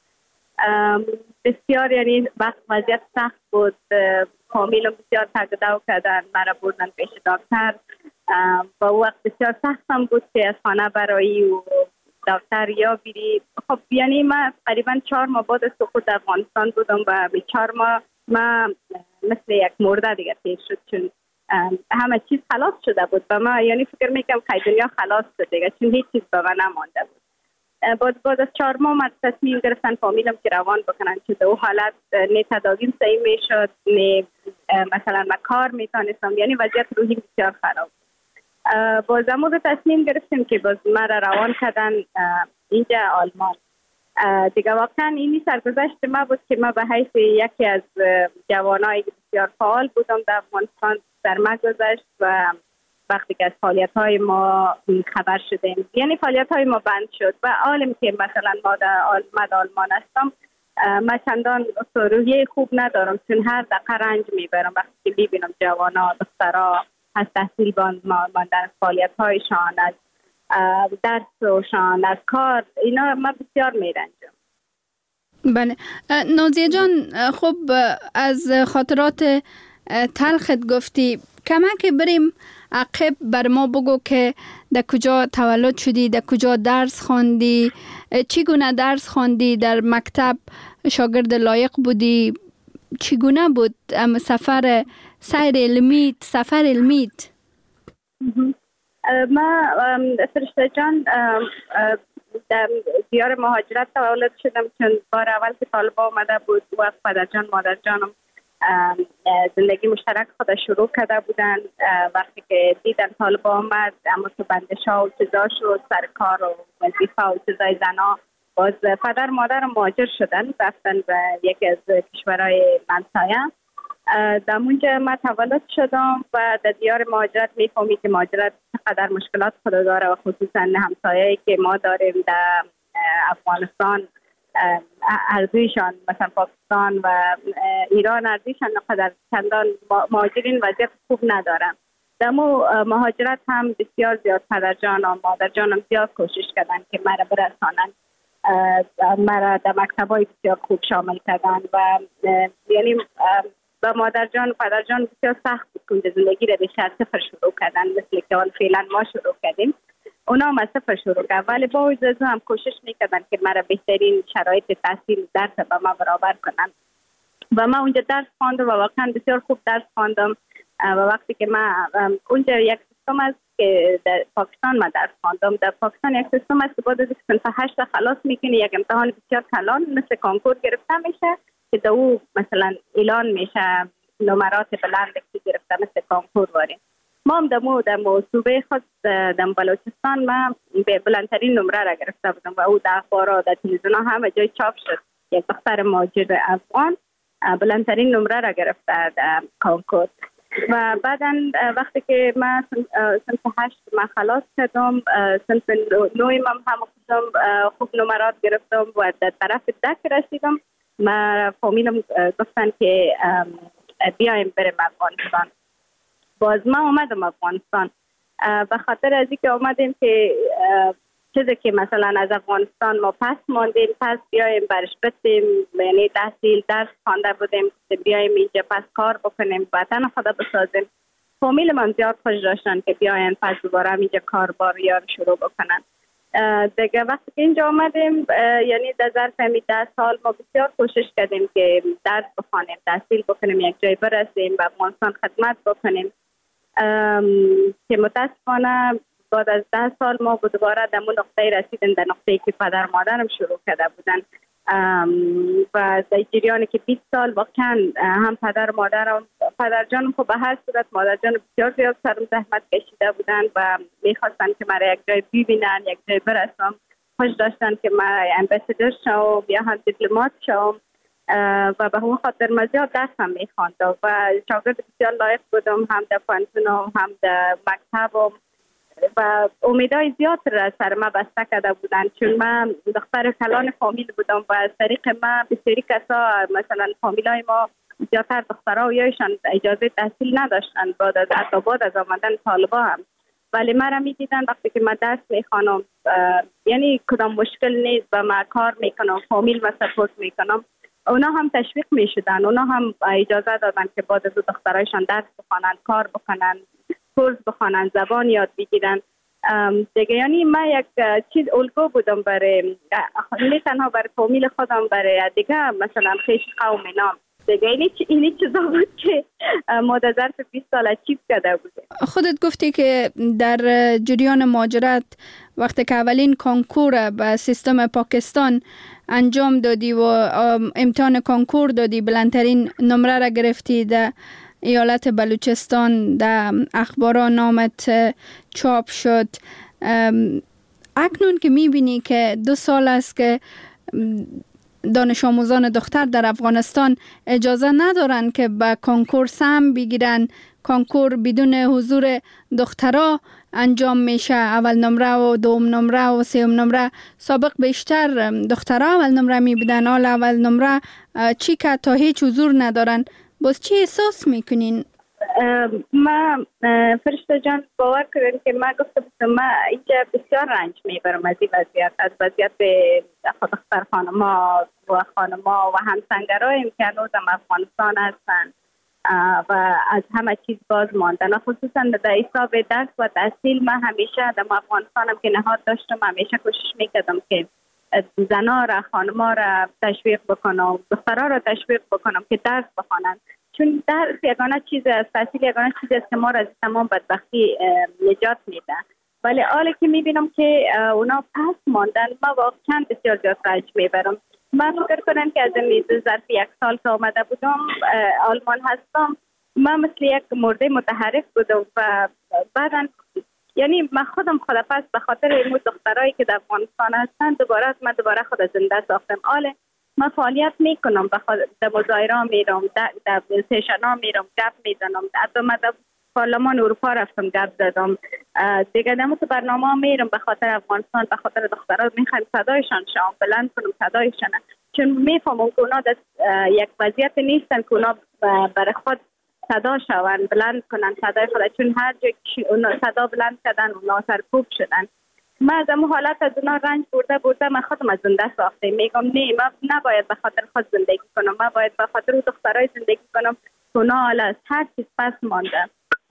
بسیار یعنی وضعیت سخت بود، فامیلم بسیار تگدو کردن، مرا بردن پیش دکتر. با وقت بسیار سختم بود که از خانه برایی و دکتر یا بیری. خب یعنی من قریبا 4 ماه بعد از سقوط افغانستان بودم و به 4 ماه من مثل یک مرده دیگه تیر شد، چون همه چیز خلاص شده بود به من. یعنی فکر میکنم که دنیا خلاص شد دیگه، چون هیچ چیز به من نمانده بود. بعد از 4 ماه من تصمیم گرفتن فامیلم که روان بکنن، چون در اون حالت نه تداویم صحیح میشد، نه مثلا من کار میتونستم، یعنی وضعیت روحی بسیار خراب. باز امروز تصمیم گرفتیم که باز من روان کردن اینجا آلمان. دیگه واقعا اینی سرگذشت ما بود که ما به حیث یکی از جوانای بسیار فعال بودم در افغانستان در ما گذشت و وقتی که از فعالیت‌های ما خبر شدیم، یعنی فعالیت‌های ما بند شد و عالم که مثلا ما در آلمان هستم، من چندان روحیه خوب ندارم، چون هر دقیقه رنج میبرم وقتی که میبینم جوانا دخترها از تحصیل ماندن، فعالیت‌هایشان، از درسشان، از کار، اینا من بسیار میرنجم. بله نازیه جان، خب از خاطرات تلخت گفتی، کمک بریم عقب بر ما بگو که در کجا تولد شدی، در کجا درس خواندی، چگونه درس خواندی، در مکتب شاگرد لایق بودی، چگونه بود سفر علمیت؟ ما فرشته جان در دیار مهاجرت تولد شدم، چون بار اول که طالبا آمده بود و پدر جان مادر جانم زندگی مشترک خود شروع کرده بودن. وقتی که دیدن طالبا آمد، اما تو بندشا و چیزا شد، سر کار و وظیفه و چیزای زنا، باز پدر مادر مهاجر شدن، رفتن به یکی از کشورهای همسایه. در اونجا من تولد شدم و در دیار مهاجرت میفهمی که مهاجرت چقدر مشکلات خود داره و خصوصا همسایه‌ای که ما داریم در افغانستان، ارزششان مثلا پاکستان و ایران ارزششان نقدر چندان مهاجرین وضعیت خوب ندارن. در مهاجرت هم بسیار زیاد پدر جان و مادر جانم زیاد کوشش کردن که مرا برسانن، مرا در مکتبای بسیار خوب شامل کردن و یعنی با مادر جان و پدر جان بسیار سخت بود که زندگی را به صفر شروع کردن، مثل که حال فعلا ما شروع کردیم. اونا هم از صفر شروع کرد، ولی با وجود هم کوشش میکردن که مرا بهترین شرایط تحصیل درس به ما برابر کنن و من اونجا درس خواندم و واقعا بسیار خوب درس خواندم. و وقتی که من اونجا یک سیستم است که در پاکستان من درس خواندم، در پاکستان یک سیستم است که بعد از صنف 8 خلاص میکنی، یک امتحان بسیار کلان مثل کنکور گرفته میشه که در او مثلا اعلان میشه نمرات بلند که گرفته مثل کنکور واریم. ما هم در صوبه خود در بلوچستان ما بلندترین نمره را گرفته بودم و او در اخبارات در تلویزیون همه جای چاپ شد. یک دختر مهاجر افغان بلندترین نمره را گرفته در کنکور. و بعدا وقتی که من صنف 8 من خلاص کردم، صنف 9 من هم خوب نمرات گرفتم و در طرف دک رسیدم. ما فامیلم گفتن که بیایم بریم افغانستان. باز ما اومدم افغانستان به خاطر از اینکه اومدیم که چیزی که مثلا از افغانستان ما پس ماندیم، پس بیایم برش بسیم، یعنی تحصیل درس خوانده بودیم، بیایم اینجا پس کار بکنیم، وطن خدا بسازیم. فامیل من زیاد خوش داشتن که بیاین پس دوباره اینجا کار بار شروع بکنن. دیگه وقتی که اینجا آمدیم، یعنی در ظرف 10 سال ما بسیار کوشش کردیم که درس بخوانیم، تحصیل بکنیم، یک جای برسیم و افغانستان خدمت بکنیم، که متاسفانه بعد از 10 سال ما دوباره در اون نقطه رسیدیم، در نقطه‌ای که پدر مادرم شروع کرده بودن و در جریانی که 20 سال واقعا هم پدر مادرم، پدر جانم خب به هر صورت، مادر جانم بسیار زیاد سرم زحمت کشیده بودن و میخواستن که مرا یک جای ببینن، یک جای برسم. خوش داشتن که من امباسادور شوم یا هم دیپلمات شوم و به همون خاطر من زیاد درسم میخواندم و شاگرد بسیار لایق بودم، هم در پانتونم هم در مکتبم و امیدهای زیاد را سر ما بسته کرده بودن، چون من دختر کلان فامیل بودم و از طریق من بسیاری کسا مثلا فامیلای ما زیادتر دخترها و یایشان اجازه تحصیل نداشتن بعد از آمدن طالبا هم، ولی من را میدیدن وقتی که من درس میخوانم یعنی کدام مشکل نیست و من کار میکنم، فامیل و سپورت میکنم، اونا هم تشویق میشدن، اونا هم اجازه دادن که بعد از دخترایشان درس بخوانن، کار بکنن، کورس بخوانن، زبان یاد بگیرن دیگه. یعنی من یک چیز الگو بودم برای نه تنها برای فامیل خودم، برای دیگه مثلا خیش قوم اینا دیگه. اینی چیزا بود که ما در ظرف 20 سال اچیو کرده بودیم. خودت گفتی که در جریان مهاجرت وقتی که اولین کنکور به سیستم پاکستان انجام دادی و امتحان کنکور دادی، بلندترین نمره را گرفتی، در ایالت بلوچستان در اخباران نامت چاپ شد. اکنون که میبینی که 2 سال است که دانش آموزان دختر در افغانستان اجازه ندارن که به کنکور سهم بگیرن، کنکور بدون حضور دخترها انجام میشه، اول نمره و دوم نمره و سوم نمره. سابق بیشتر دخترها اول نمره میبودن، حال اول نمره چی که تا هیچ حضور ندارن. باز چی احساس میکنین؟ ما فرشته جان باور کنین که من گفتم من اینجا بسیار رنج میبرم از این وضعیت، از وضعیت دختر خانما و خانما و همسنگرایم که هنوزم افغانستان هستن و از همه چیز باز ماندن، خصوصا در حساب درس و تحصیل. من همیشه در افغانستانم که نهاد داشتم، همیشه کوشش میکردم که زنها را، خانما را تشویق بکنم، دخترها را تشویق بکنم که درس بخوانن، چون درس یگانه چیز است، تحصیل یگانه چیز است که ما را از تمام بدبختی نجات میده. ولی حالی که میبینم که اونا پس ماندن، ما واقعا بسیار زیاد رنج میبرم. من فکر کنم که از این ظرف 1 سال که آمده بودم آلمان هستم، من مثل یک مرده متحرک بودم و بعدا یعنی من خودم پس به خاطر این دخترایی که در افغانستان هستن دوباره خود زنده ساختم. آله من فعالیت میکنم، در مظاهره میرم، در سشنا میرم، گپ میزنم، در پارلمان اروپا رفتم گپ زدم دیگه، در تو برنامه میرم به خاطر افغانستان، به خاطر دخترها میخوایم صدایشان شام بلند کنم صدایشان، چون میفهمم که اونا در یک وضعیت نیستن که اونا برای خود صدا شون، بلند کنن صدای خود، چون هر جا اونا صدا بلند کردن اونا سرکوب شدن. من از اون حالت از اونا رنج برده من خودم از زنده ساخته میگم نه، من نباید به خاطر خود زندگی کنم، من باید به خاطر اون دخترای زندگی کنم که اونا حالا از هر چیز پس مانده.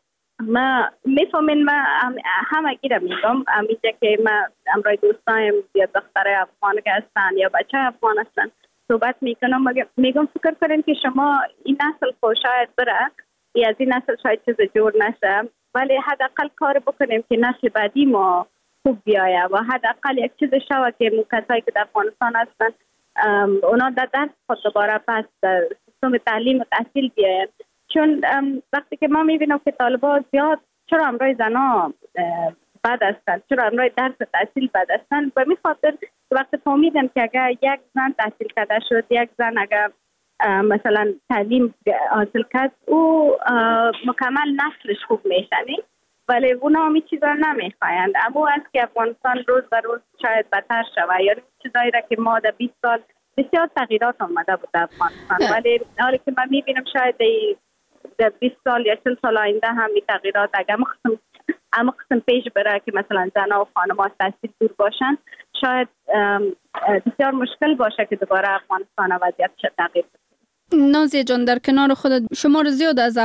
ما میفهمین، من همه گیره میگم امیجا که من امرای دوستایم یا دخترای افغان که هستن یا بچه افغان هستن صحبت میکنم، میگم فکر کنین که شما این نسل خود شاید بره یا از این نسل شاید چیز جور نشه، ولی حداقل کار بکنیم که نسل بعدی ما خوب بیایه و حداقل یک چیز شوه که کسایی که در افغانستان هستن اونا در درس خود دوباره پس در سیستم تعلیم و تحصیل بیاین. چون وقتی که ما میبینم که طالبا زیاد چرا امرای زنا بد هستن، چرا امرای درس و تحصیل بد هستن، به می خاطر وقتی فهمیدم که اگر یک زن تحصیل کرده شد، یک زن اگر مثلا تعلیم حاصل کرد او مکمل نسلش خوب میشنه، ولی اونا همی چیزا نمیخوایند. اما است که افغانستان روز به روز شاید بدتر شود، یعنی چیزایی را که ما در 20 سال بسیار تغییرات آمده بود در افغانستان، ولی حالی که من میبینم شاید در 20 سال یا 40 سال آینده هم این تغییرات اگر اما قسم پیش بره که مثلا زنها و خانم‌ها از تحصیل دور باشن، شاید بسیار مشکل باشه که دوباره افغانستان وضعیت تغییر بده. نازیه جان، در کنار خودت شمار زیاد از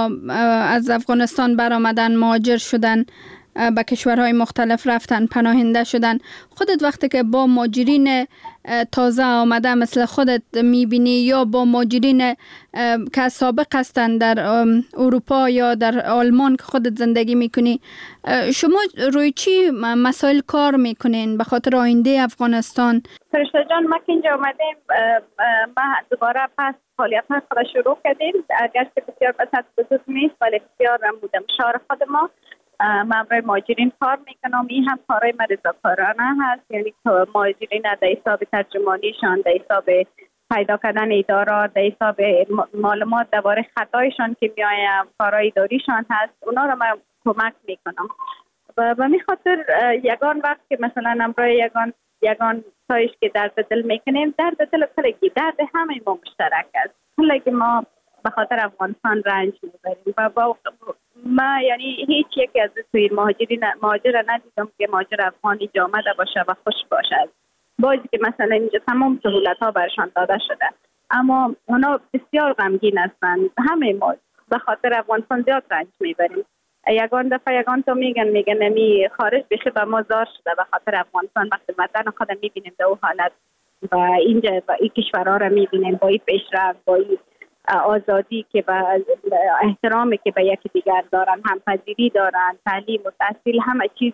از افغانستان برآمدن، مهاجر شدن، به کشورهای مختلف رفتن، پناهنده شدن. خودت وقتی که با مهاجرین تازه آمده مثل خودت میبینی یا با مهاجرین که سابق هستن در اروپا یا در آلمان که خودت زندگی میکنی، شما روی چی مسائل کار میکنین به خاطر آینده افغانستان؟ فرشته جان، ما که اینجا آمدیم ما دوباره پس فعالیت های خود شروع کردیم، اگرچه بسیار بسیار بزرگ نیست ولی بسیار مشار خود ما. من برای مهاجرین کار میکنم. این هم کارهای رضاکارانه هست، یعنی مهاجرین در حساب ترجمانیشان، در حساب پیدا کردن ادارات، در حساب معلومات درباره خطایشان که میایم، کارهای اداریشان هست، اونا رو من کمک میکنم. و به می خاطر یگان وقت که مثلا امروز یگان تایش که درد دل میکنیم، درد دل کلگی، درد همه ما مشترک است. کلگی ما به خاطر افغانستان رنج میبریم و با ما یعنی هیچ یکی از توی مهاجر ندیدم که مهاجر افغانی جامده باشه و خوش باشه. بازی که مثلا اینجا تمام سهولت ها برشان داده شده، اما اونا بسیار غمگین هستند. همه ما به خاطر افغانستان زیاد رنج میبریم. یگان تو میگن نمی خارج بشه به ما زار شده به خاطر افغانستان. وقتی وطن خودم میبینیم در اون حالت و اینجا با این کشورها رو میبینیم با این پیشرفت، با این آزادی که با احترامی که به یکی دیگر دارن، همپذیری دارن، تعلیم و تحصیل، همه چیز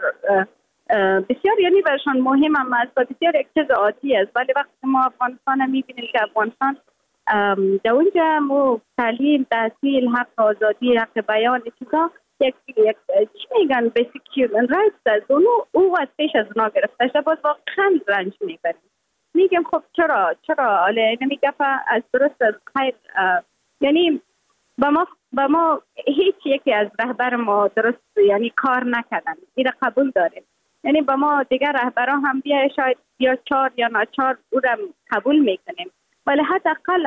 بسیار یعنی برشان مهم هم است و بسیار یک چیز عادی است. ولی وقتی ما افغانستان میبینیم که افغانستان در اونجا مو تعلیم، تحصیل، حق آزادی، حق بیان، چیزا یک چی میگن بیسیک هیومن رایتس است، او از پیش از اونا گرفته شده. باز واقعا رنج میبریم. میگم خب چرا حالا نمیگه از درست از خیر، یعنی با ما هیچ یکی از رهبر ما درست یعنی کار نکردن، این را قبول داریم. یعنی با ما دیگر رهبران هم بیای شاید یا 4 یا ناچار او را قبول میکنیم، ولی حداقل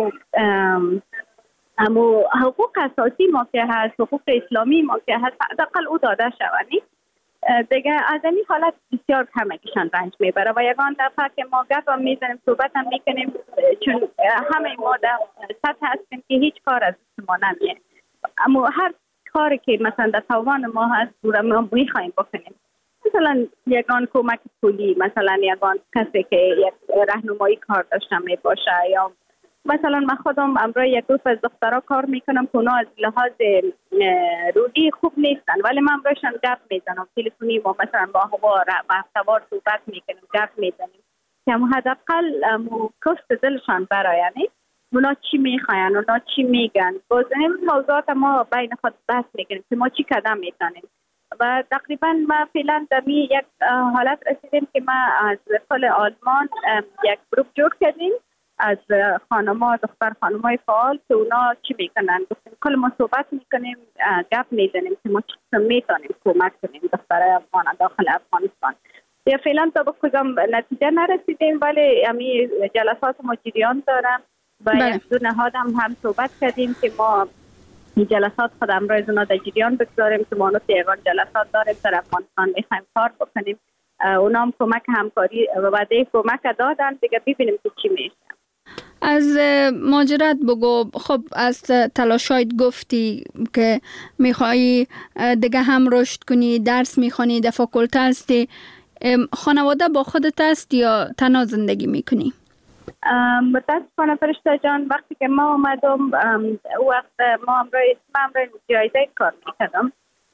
امو حقوق اساسی ما که هست، حقوق اسلامی ما که هست، حداقل او داده شوند. دیگه از این حالت بسیار کمکشان رنج میبره و یگان دفعه که ما گپ هم میزنیم، صحبت هم میکنیم، چون همه ما در سطح هستیم که هیچ کار از ما نمیه، اما هر کاری که مثلا در توان ما هست ما میخوایم بکنیم. مثلا یگان کمک پولی، مثلا یگان کسی که یک راهنمایی کار داشته می باشه، یا مثلا من خودم امروز یک گروه از دخترها کار میکنم که اونا از لحاظ روحی خوب نیستن، ولی من امروزشان گپ میزنم تلفنی، ما مثلا با هفته‌وار صحبت میکنیم، گپ میزنیم که حداقل کست دلشان برایند اونا چی میخواین، اونا چی میگن. باز این موضوعات ما بین خود بحث میکنیم که ما چی قدم میزنیم و تقریبا ما فعلا در یک حالت رسیدیم که ما از کل آلمان یک گروه جور کردیم از دختر خانمای فعال که اونا چی میکنن. کل ما صحبت میکنیم، گپ میزنیم که ما چی میتونیم کمک کنیم دخترای افغان داخل افغانستان. فعلا تا به کدام نتیجه نرسیدیم، ولی امی جلسات ما جریان دارم و یک دو نهاد هم صحبت کردیم که ما این جلسات خود امروز اونا در جریان بگذاریم که ما یگان جلسات داریم در افغانستان میخوایم کار بکنیم. اونا هم کمک همکاری و وعده کمک دادن، دیگه ببینیم که چی میشه. از مهاجرت بگو. خب از تلاشایت گفتی که میخوایی دیگه هم رشد کنی، درس میخوانی، در فاکولته هستی. خانواده با خودت است یا تنها زندگی میکنی؟ متاسفانه فرشته جان، وقتی که ما آمدم وقت ما امروز جایزه کار میکردم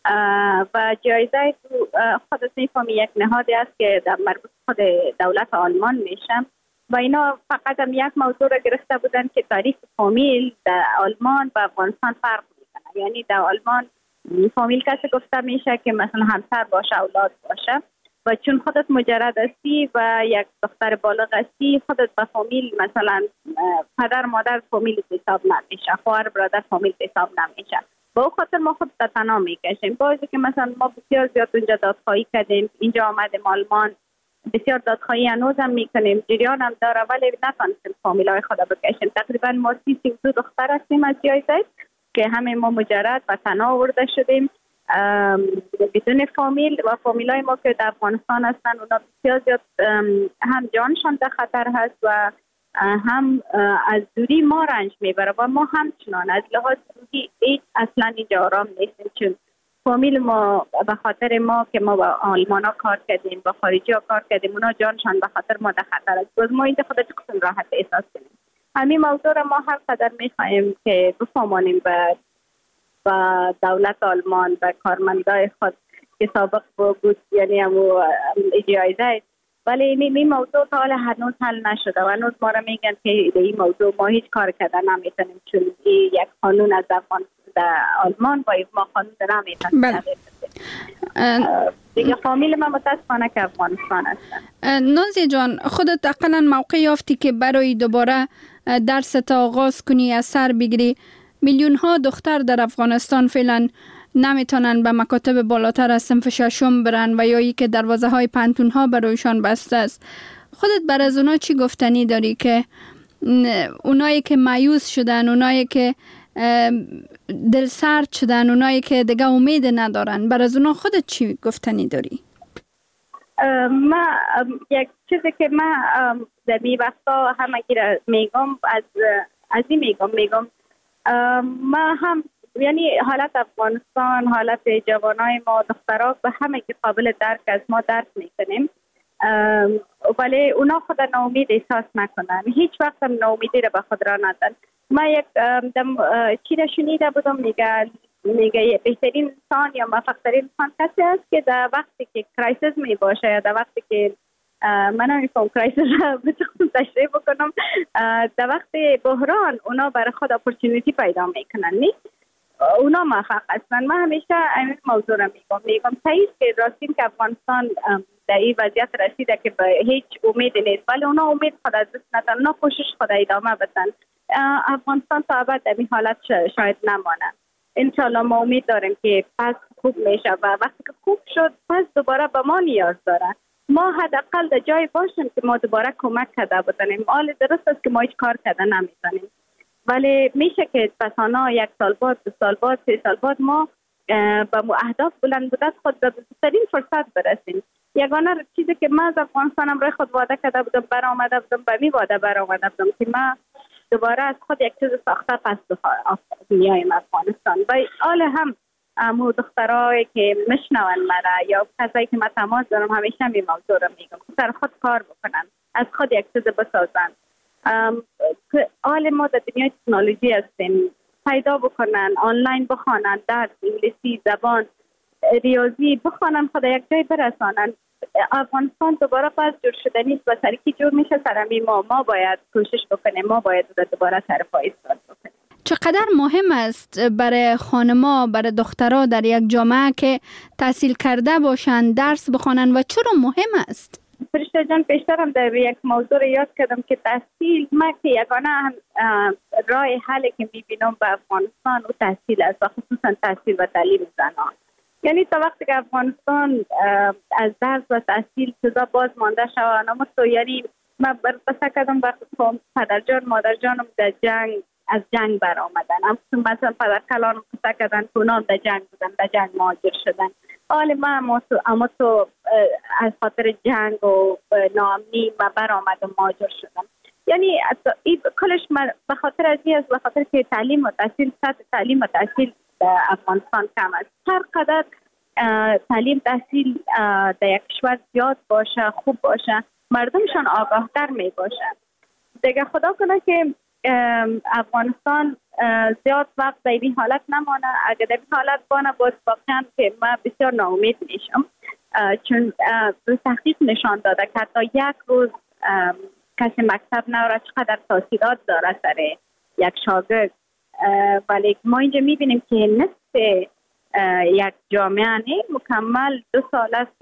و جایزه خودت میفهمی یک نهادی است که در مربوط خود دولت آلمان میشم و اینا فقط هم یک موضوع را گرفته بودن که تاریخ فامیل در آلمان و افغانستان فرق میکنه. یعنی در آلمان فامیل کسی گفته میشه که مثلا همسر باشه، اولاد باشه، و چون خودت مجرد هستی و یک دختر بالغ هستی، خودت به فامیل مثلا پدر مادر فامیل حساب نمیشه، خواهر برادر فامیل حساب نمیشه. با خاطر ما خود تنها میکشیم. بازی که مثلا ما بسیار زیاد اونجا دادخواهی کردیم، اینجا آمدیم آلمان بسیار دادخواهی هنوز هم میکنیم، جریان هم داره، ولی نتونستیم فامیلای خود بکشیم. تقریبا ما 32 دختر هستیم از جای زید که همه ما مجرد و تنها آورده شدیم بدون فامیل. و فامیلای ما که در افغانستان هستن اونا بسیار زیاد هم جانشان در خطر هست و هم از دوری ما رنج میبره و ما همچنان از لحاظ روحی اصلا اینجا آرام نیستیم، چون فامیل ما به خاطر ما که ما با آلمان ها کار کردیم، با خارجی ها کار کردیم، اونا جانشان به خاطر ما در خطر است. باز ما اینجا خود چقدر راحت احساس کنیم. همین موضوع را ما هر قدر میخواهیم که بفهمانیم به دولت آلمان و کارمندای خود که سابق بود، یعنی همو جایزه، ولی این موضوع تا حالا هنوز حل نشده و هنوز ما را میگن که این موضوع ما هیچ کار کردن نمیتونیم، چون یک قانون از در آلمان و ما قانون نمیتونیم. دیگه فامیل من متاسفانه که افغانستان هستن. نازیه جان، خودت اقلا موقع یافتی که برای دوباره درس تا آغاز کنی، از سر بگیری. میلیون ها دختر در افغانستان فعلا نمیتونن به مکاتب بالاتر از صنف ششم برن و یا ای که دروازه های پنتون ها برایشان بسته است. خودت بر از اونا چی گفتنی داری که اونایی که مایوس شدن، اونایی که دل سرد شدن، اونایی که دیگه امید ندارن، بر از اونا خودت چی گفتنی داری؟ ما یک چیزی که ما در این وقتا همگی را میگم، از این میگم ما هم یعنی حالت افغانستان، حالت جوانای ما دخترها به همه که قابل درک از ما درک میکنیم، ولی اونا خود ناامید احساس نکنن، هیچ وقت هم ناامیدی را به خود را ندن. ما یک چی را شنیده بودم، میگه بهترین انسان یا موفق‌ترین انسان کسی است که در وقتی که کرایسیس می باشه یا در وقتی که من نمی‌فهم کرایسیس را بتونم تشریح بکنم، در وقت بحران اونا برای خود اپورتونیتی پیدا میکنن، نیست اونا موفق هستن. من همیشه این موضوع را میگم صحیح که راستین که افغانستان در این وضعیت رسیده که به هیچ امید نیست، ولی اونا امید خود از دست ندن، اونا کوشش خود ادامه بدن. افغانستان تا ابد در این حالت شاید نمانه. انشالله ما امید داریم که پس خوب میشه و وقتی که خوب شد پس دوباره به ما نیاز داره. ما حداقل در جای باشیم که ما دوباره کمک کرده بودیم. حال درست است که ما هیچ کار کرده نمیتونیم، ولی میشه که پسانا 1 سال بعد، 2 سال بعد، 3 سال بعد ما به اهداف بلند مدت خود به بهترین فرصت برسیم. یگانه چیزی که من از افغانستانم روی خود وعده کرده بودم، برآمده بودم، به می وعده برآمده بودم که من دوباره از خود یک چیز ساخته پس میایم افغانستان. و حال هم امو دخترایی که میشنون مرا یا کسایی که من تماس دارم همیشه می موضوع رو میگم سر خود کار بکنن، از خود یک چیز بسازن. حال ما در دنیای تکنولوژی هستیم، پیدا بکنن، آنلاین بخوانن، درس انگلیسی، زبان، ریاضی بخوانن، خود یک جای برسانن. افغانستان دوباره پس جور شده نیست و سرکی جور میشه سرمی ما باید کوشش بکنیم، ما باید دوباره سرپای ایستاد بکنیم. چقدر مهم است برای خانما، برای دخترها در یک جامعه که تحصیل کرده باشن، درس بخوانن و چرا مهم است؟ فرشته جان، پیشترم در یک موضوع یاد کردم که تحصیل، ما که یگانه راه حلی که میبینم به افغانستان و تحصیل است و خصوصا تحصیل و تعلیم زنان. یعنی تا وقتی که افغانستان از درس و تحصیل چیزا باز مانده شود، اما تو یعنی من بسته کردم وقتی پدر جان مادر جانم در از جنگ بر آمدن، مثلا پدر کلانم بسته کردن که اونام در جنگ بودن، در جنگ مهاجر شدن. حال من اما تو از خاطر جنگ و ناامنی من بر آمدم مهاجر شدم. یعنی کلش به خاطر از این است، به خاطر که تعلیم و تحصیل، سطح تعلیم و تحصیل در افغانستان کم است. هر قدر تعلیم تحصیل در یک کشور زیاد باشه، خوب باشه، مردمشان آگاهتر می باشه. دیگه خدا کنه که افغانستان زیاد وقت در این حالت نمانه. اگر در این حالت بانه باز واقعا که من بسیار ناامید میشم، چون تحقیق نشان داده که حتی یک روز کسی مکتب نوره چقدر تاثیرات داره سر یک شاگرد. ولی ما اینجا میبینیم که نصف یک جامعه مکمل 2 سال است که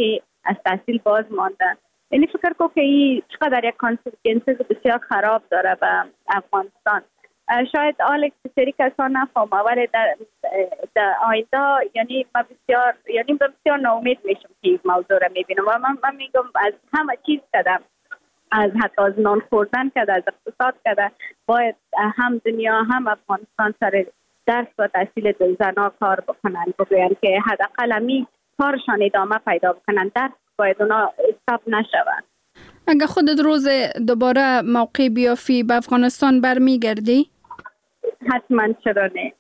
از تحصیل باز مانده. یعنی فکر کنم که این چقدر یک کانسیکوئنسز بسیار خراب داره به افغانستان. شاید آلکس سری کسان نفهمه، ولی در آینده یعنی من بسیار ناامید میشم که این موضوع را میبینم و من میگم از همه چیز کردم، از حتی از نان خوردن کرده، از اقتصاد کرده، باید هم دنیا هم افغانستان سر درس و تحصیل زنها کار بکنن، بگوین که حداقل همی کارشان ادامه پیدا بکنن، درس باید اونا استاپ نشود. اگه خودت روز دوباره موقع بیافی به افغانستان برمیگردی؟ حتما چرا نه.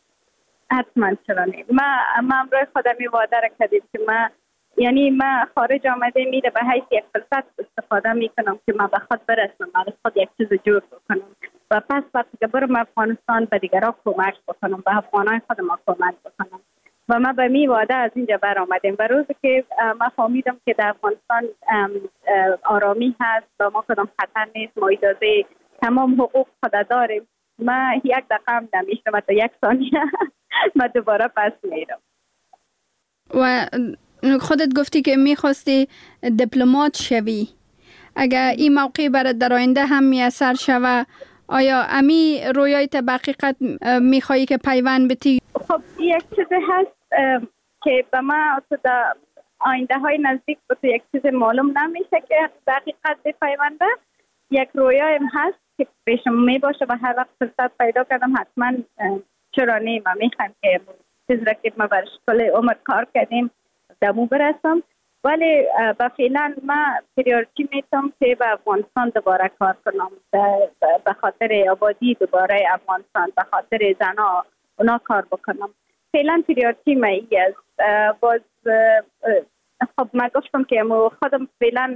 ما امروز خودم وعده را کردیم که من خارج آمده میره به حیث یک فرصت استفاده میکنم که من به خود برسم، من خود یک چیز جور بکنم و پس وقتی که برم افغانستان به دیگران کمک بکنم، به افغانای خودم کمک بکنم و ما به می وعده از اینجا بر آمدیم. و روزی که ما فهمیدم که در افغانستان آرامی هست و ما کدام خطر نیست، ما اجازه تمام حقوق خود داریم، ما یک دقیقه هم نمیشتم، تا یک ثانیه ما دوباره پس میرم. و خودت گفتی که میخواستی دیپلمات شوی، اگر این موقع برات در آینده هم میسر شوه، آیا امی رویایت به حقیقت میخوایی که پیوند بتی؟ خب یک چیزی هست که به ما در آینده های نزدیک یک چیز معلوم نمیشه که به حقیقت بپیونده. یک رویایم هست که پیشم می باشه و هر وقت فرصت پیدا کردم حتما چرا نه، من میخوام که چیز را که ما برش کل عمر کار کردیم دمو برسم، ولی با فعلا ما پریورتی میتونم که به افغانستان دوباره کار کنم، به خاطر آبادی دوباره افغانستان، به خاطر زنها اونا کار بکنم. فعلا پریورتی ما ای است. باز خب ما گفتم که خودم فعلا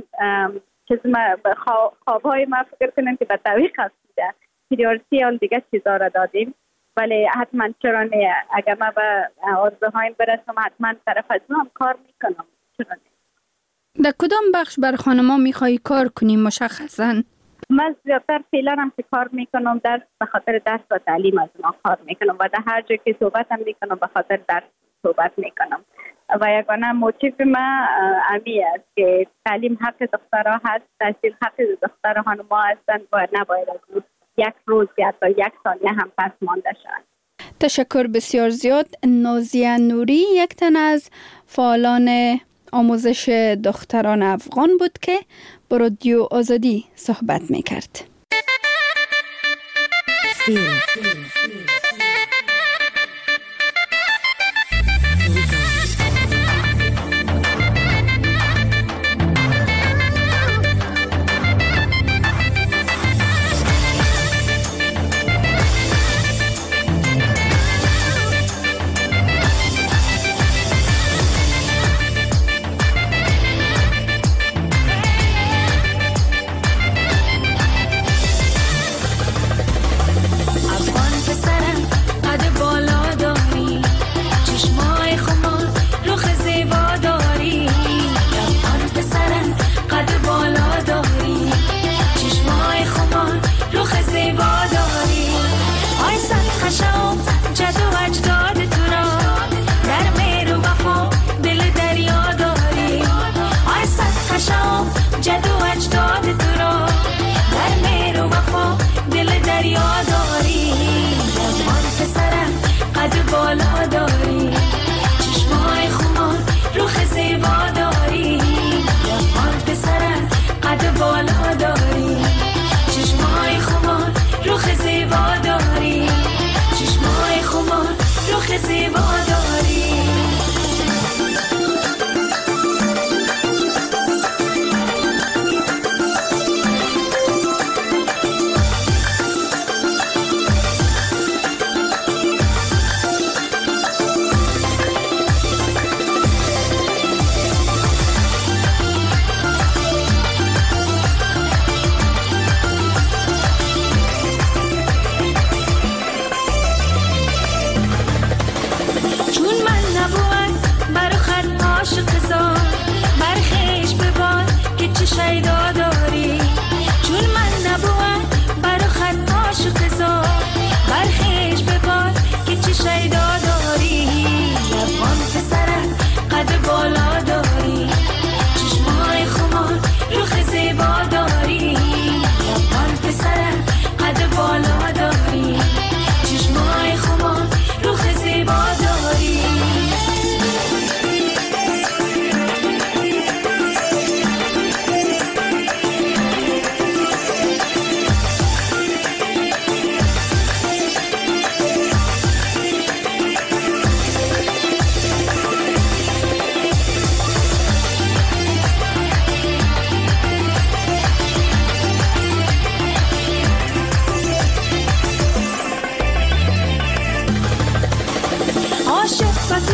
خوابهای ما فکر کنم که به طویق هستیده، پریورتی آن دیگه چیزا را دادیم، ولی حتما چرا نه، اگر ما به آرزوهایم برسم حتما طرف از هم کار میکنم، چرا نه. در کدام بخش بر خانما میخوایی کار کنی مشخصا؟ من زیادتر فعلا هم که کار میکنم به خاطر درس و تعلیم از ما کار میکنم و در هر جا که صحبت هم میکنم به خاطر درس صحبت میکنم و یگانه موتیف ما امی است که تعلیم حق دخترها هست، تحصیل حق دختر خانما هستند و نباید از یک روز یا تا یک ثانیه هم پس مانده شد. تشکر بسیار زیاد. نازیه نوری یک تن از فعالان آموزش دختران افغان بود که با رادیو آزادی صحبت میکرد. افغان پسر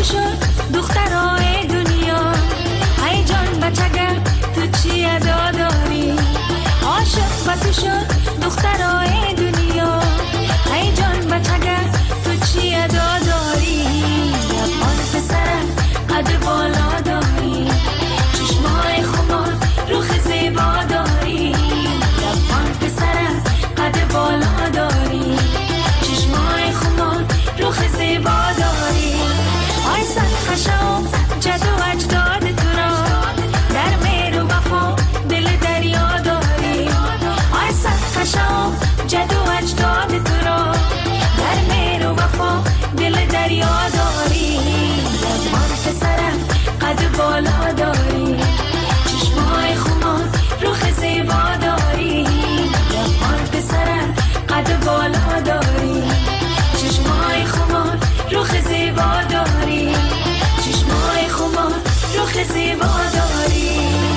تو شد دخترای دنیا، ای جان بچگه تو چی ادا داری؟ عاشق با تو شد دخترای دنیا، ای جان بچگه تو چی ادا داری؟ لبان پسرم قد بالا داری، چشمای خمار روخ زیبا داری. لبان پسرم قد بالا داری، چشمای خمار روخ زیبا داری. آی صد خشم جد و اجداد تو را، در مهر و وفا دل دریا داری. آی صد خشم جد و اجداد تو را، در مهر و وفا دل دریا داری. لبان پسرم قد بالا داری، چشمای خمار روخ زیبا داری. لبان پسرم قد بالا داری، چشمای خمار روخ زیبا داری. چشمای خمار روخ زیبا داری.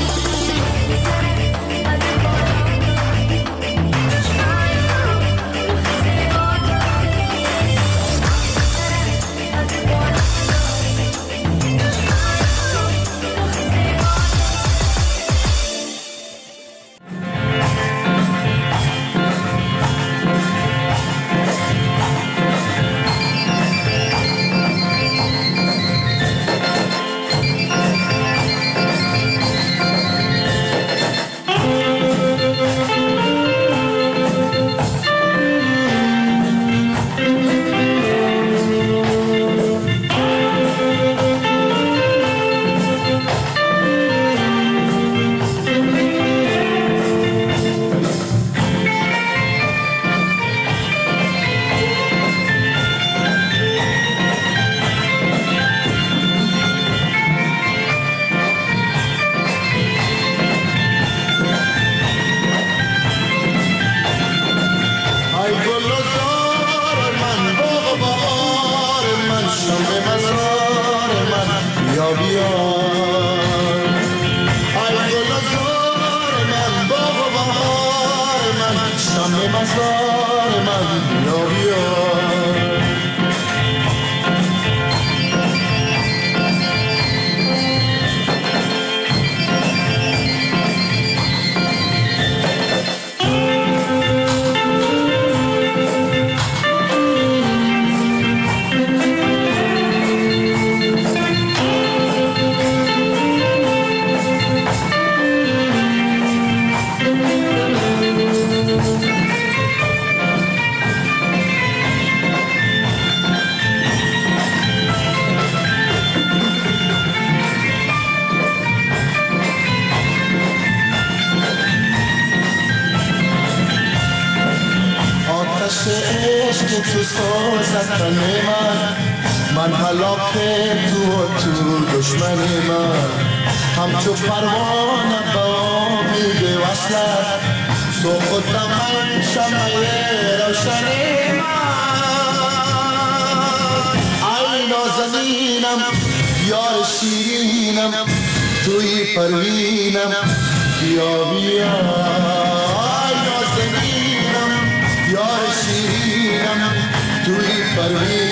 تو سازد من هلاک تو دشمن من، همچو پروانه با امید وصلت سوختم من شمعه روشن من. ای نازنینم یار شیرینم توی پروینم بیا بیا. ای نازنینم یار شیرینم توی پروینم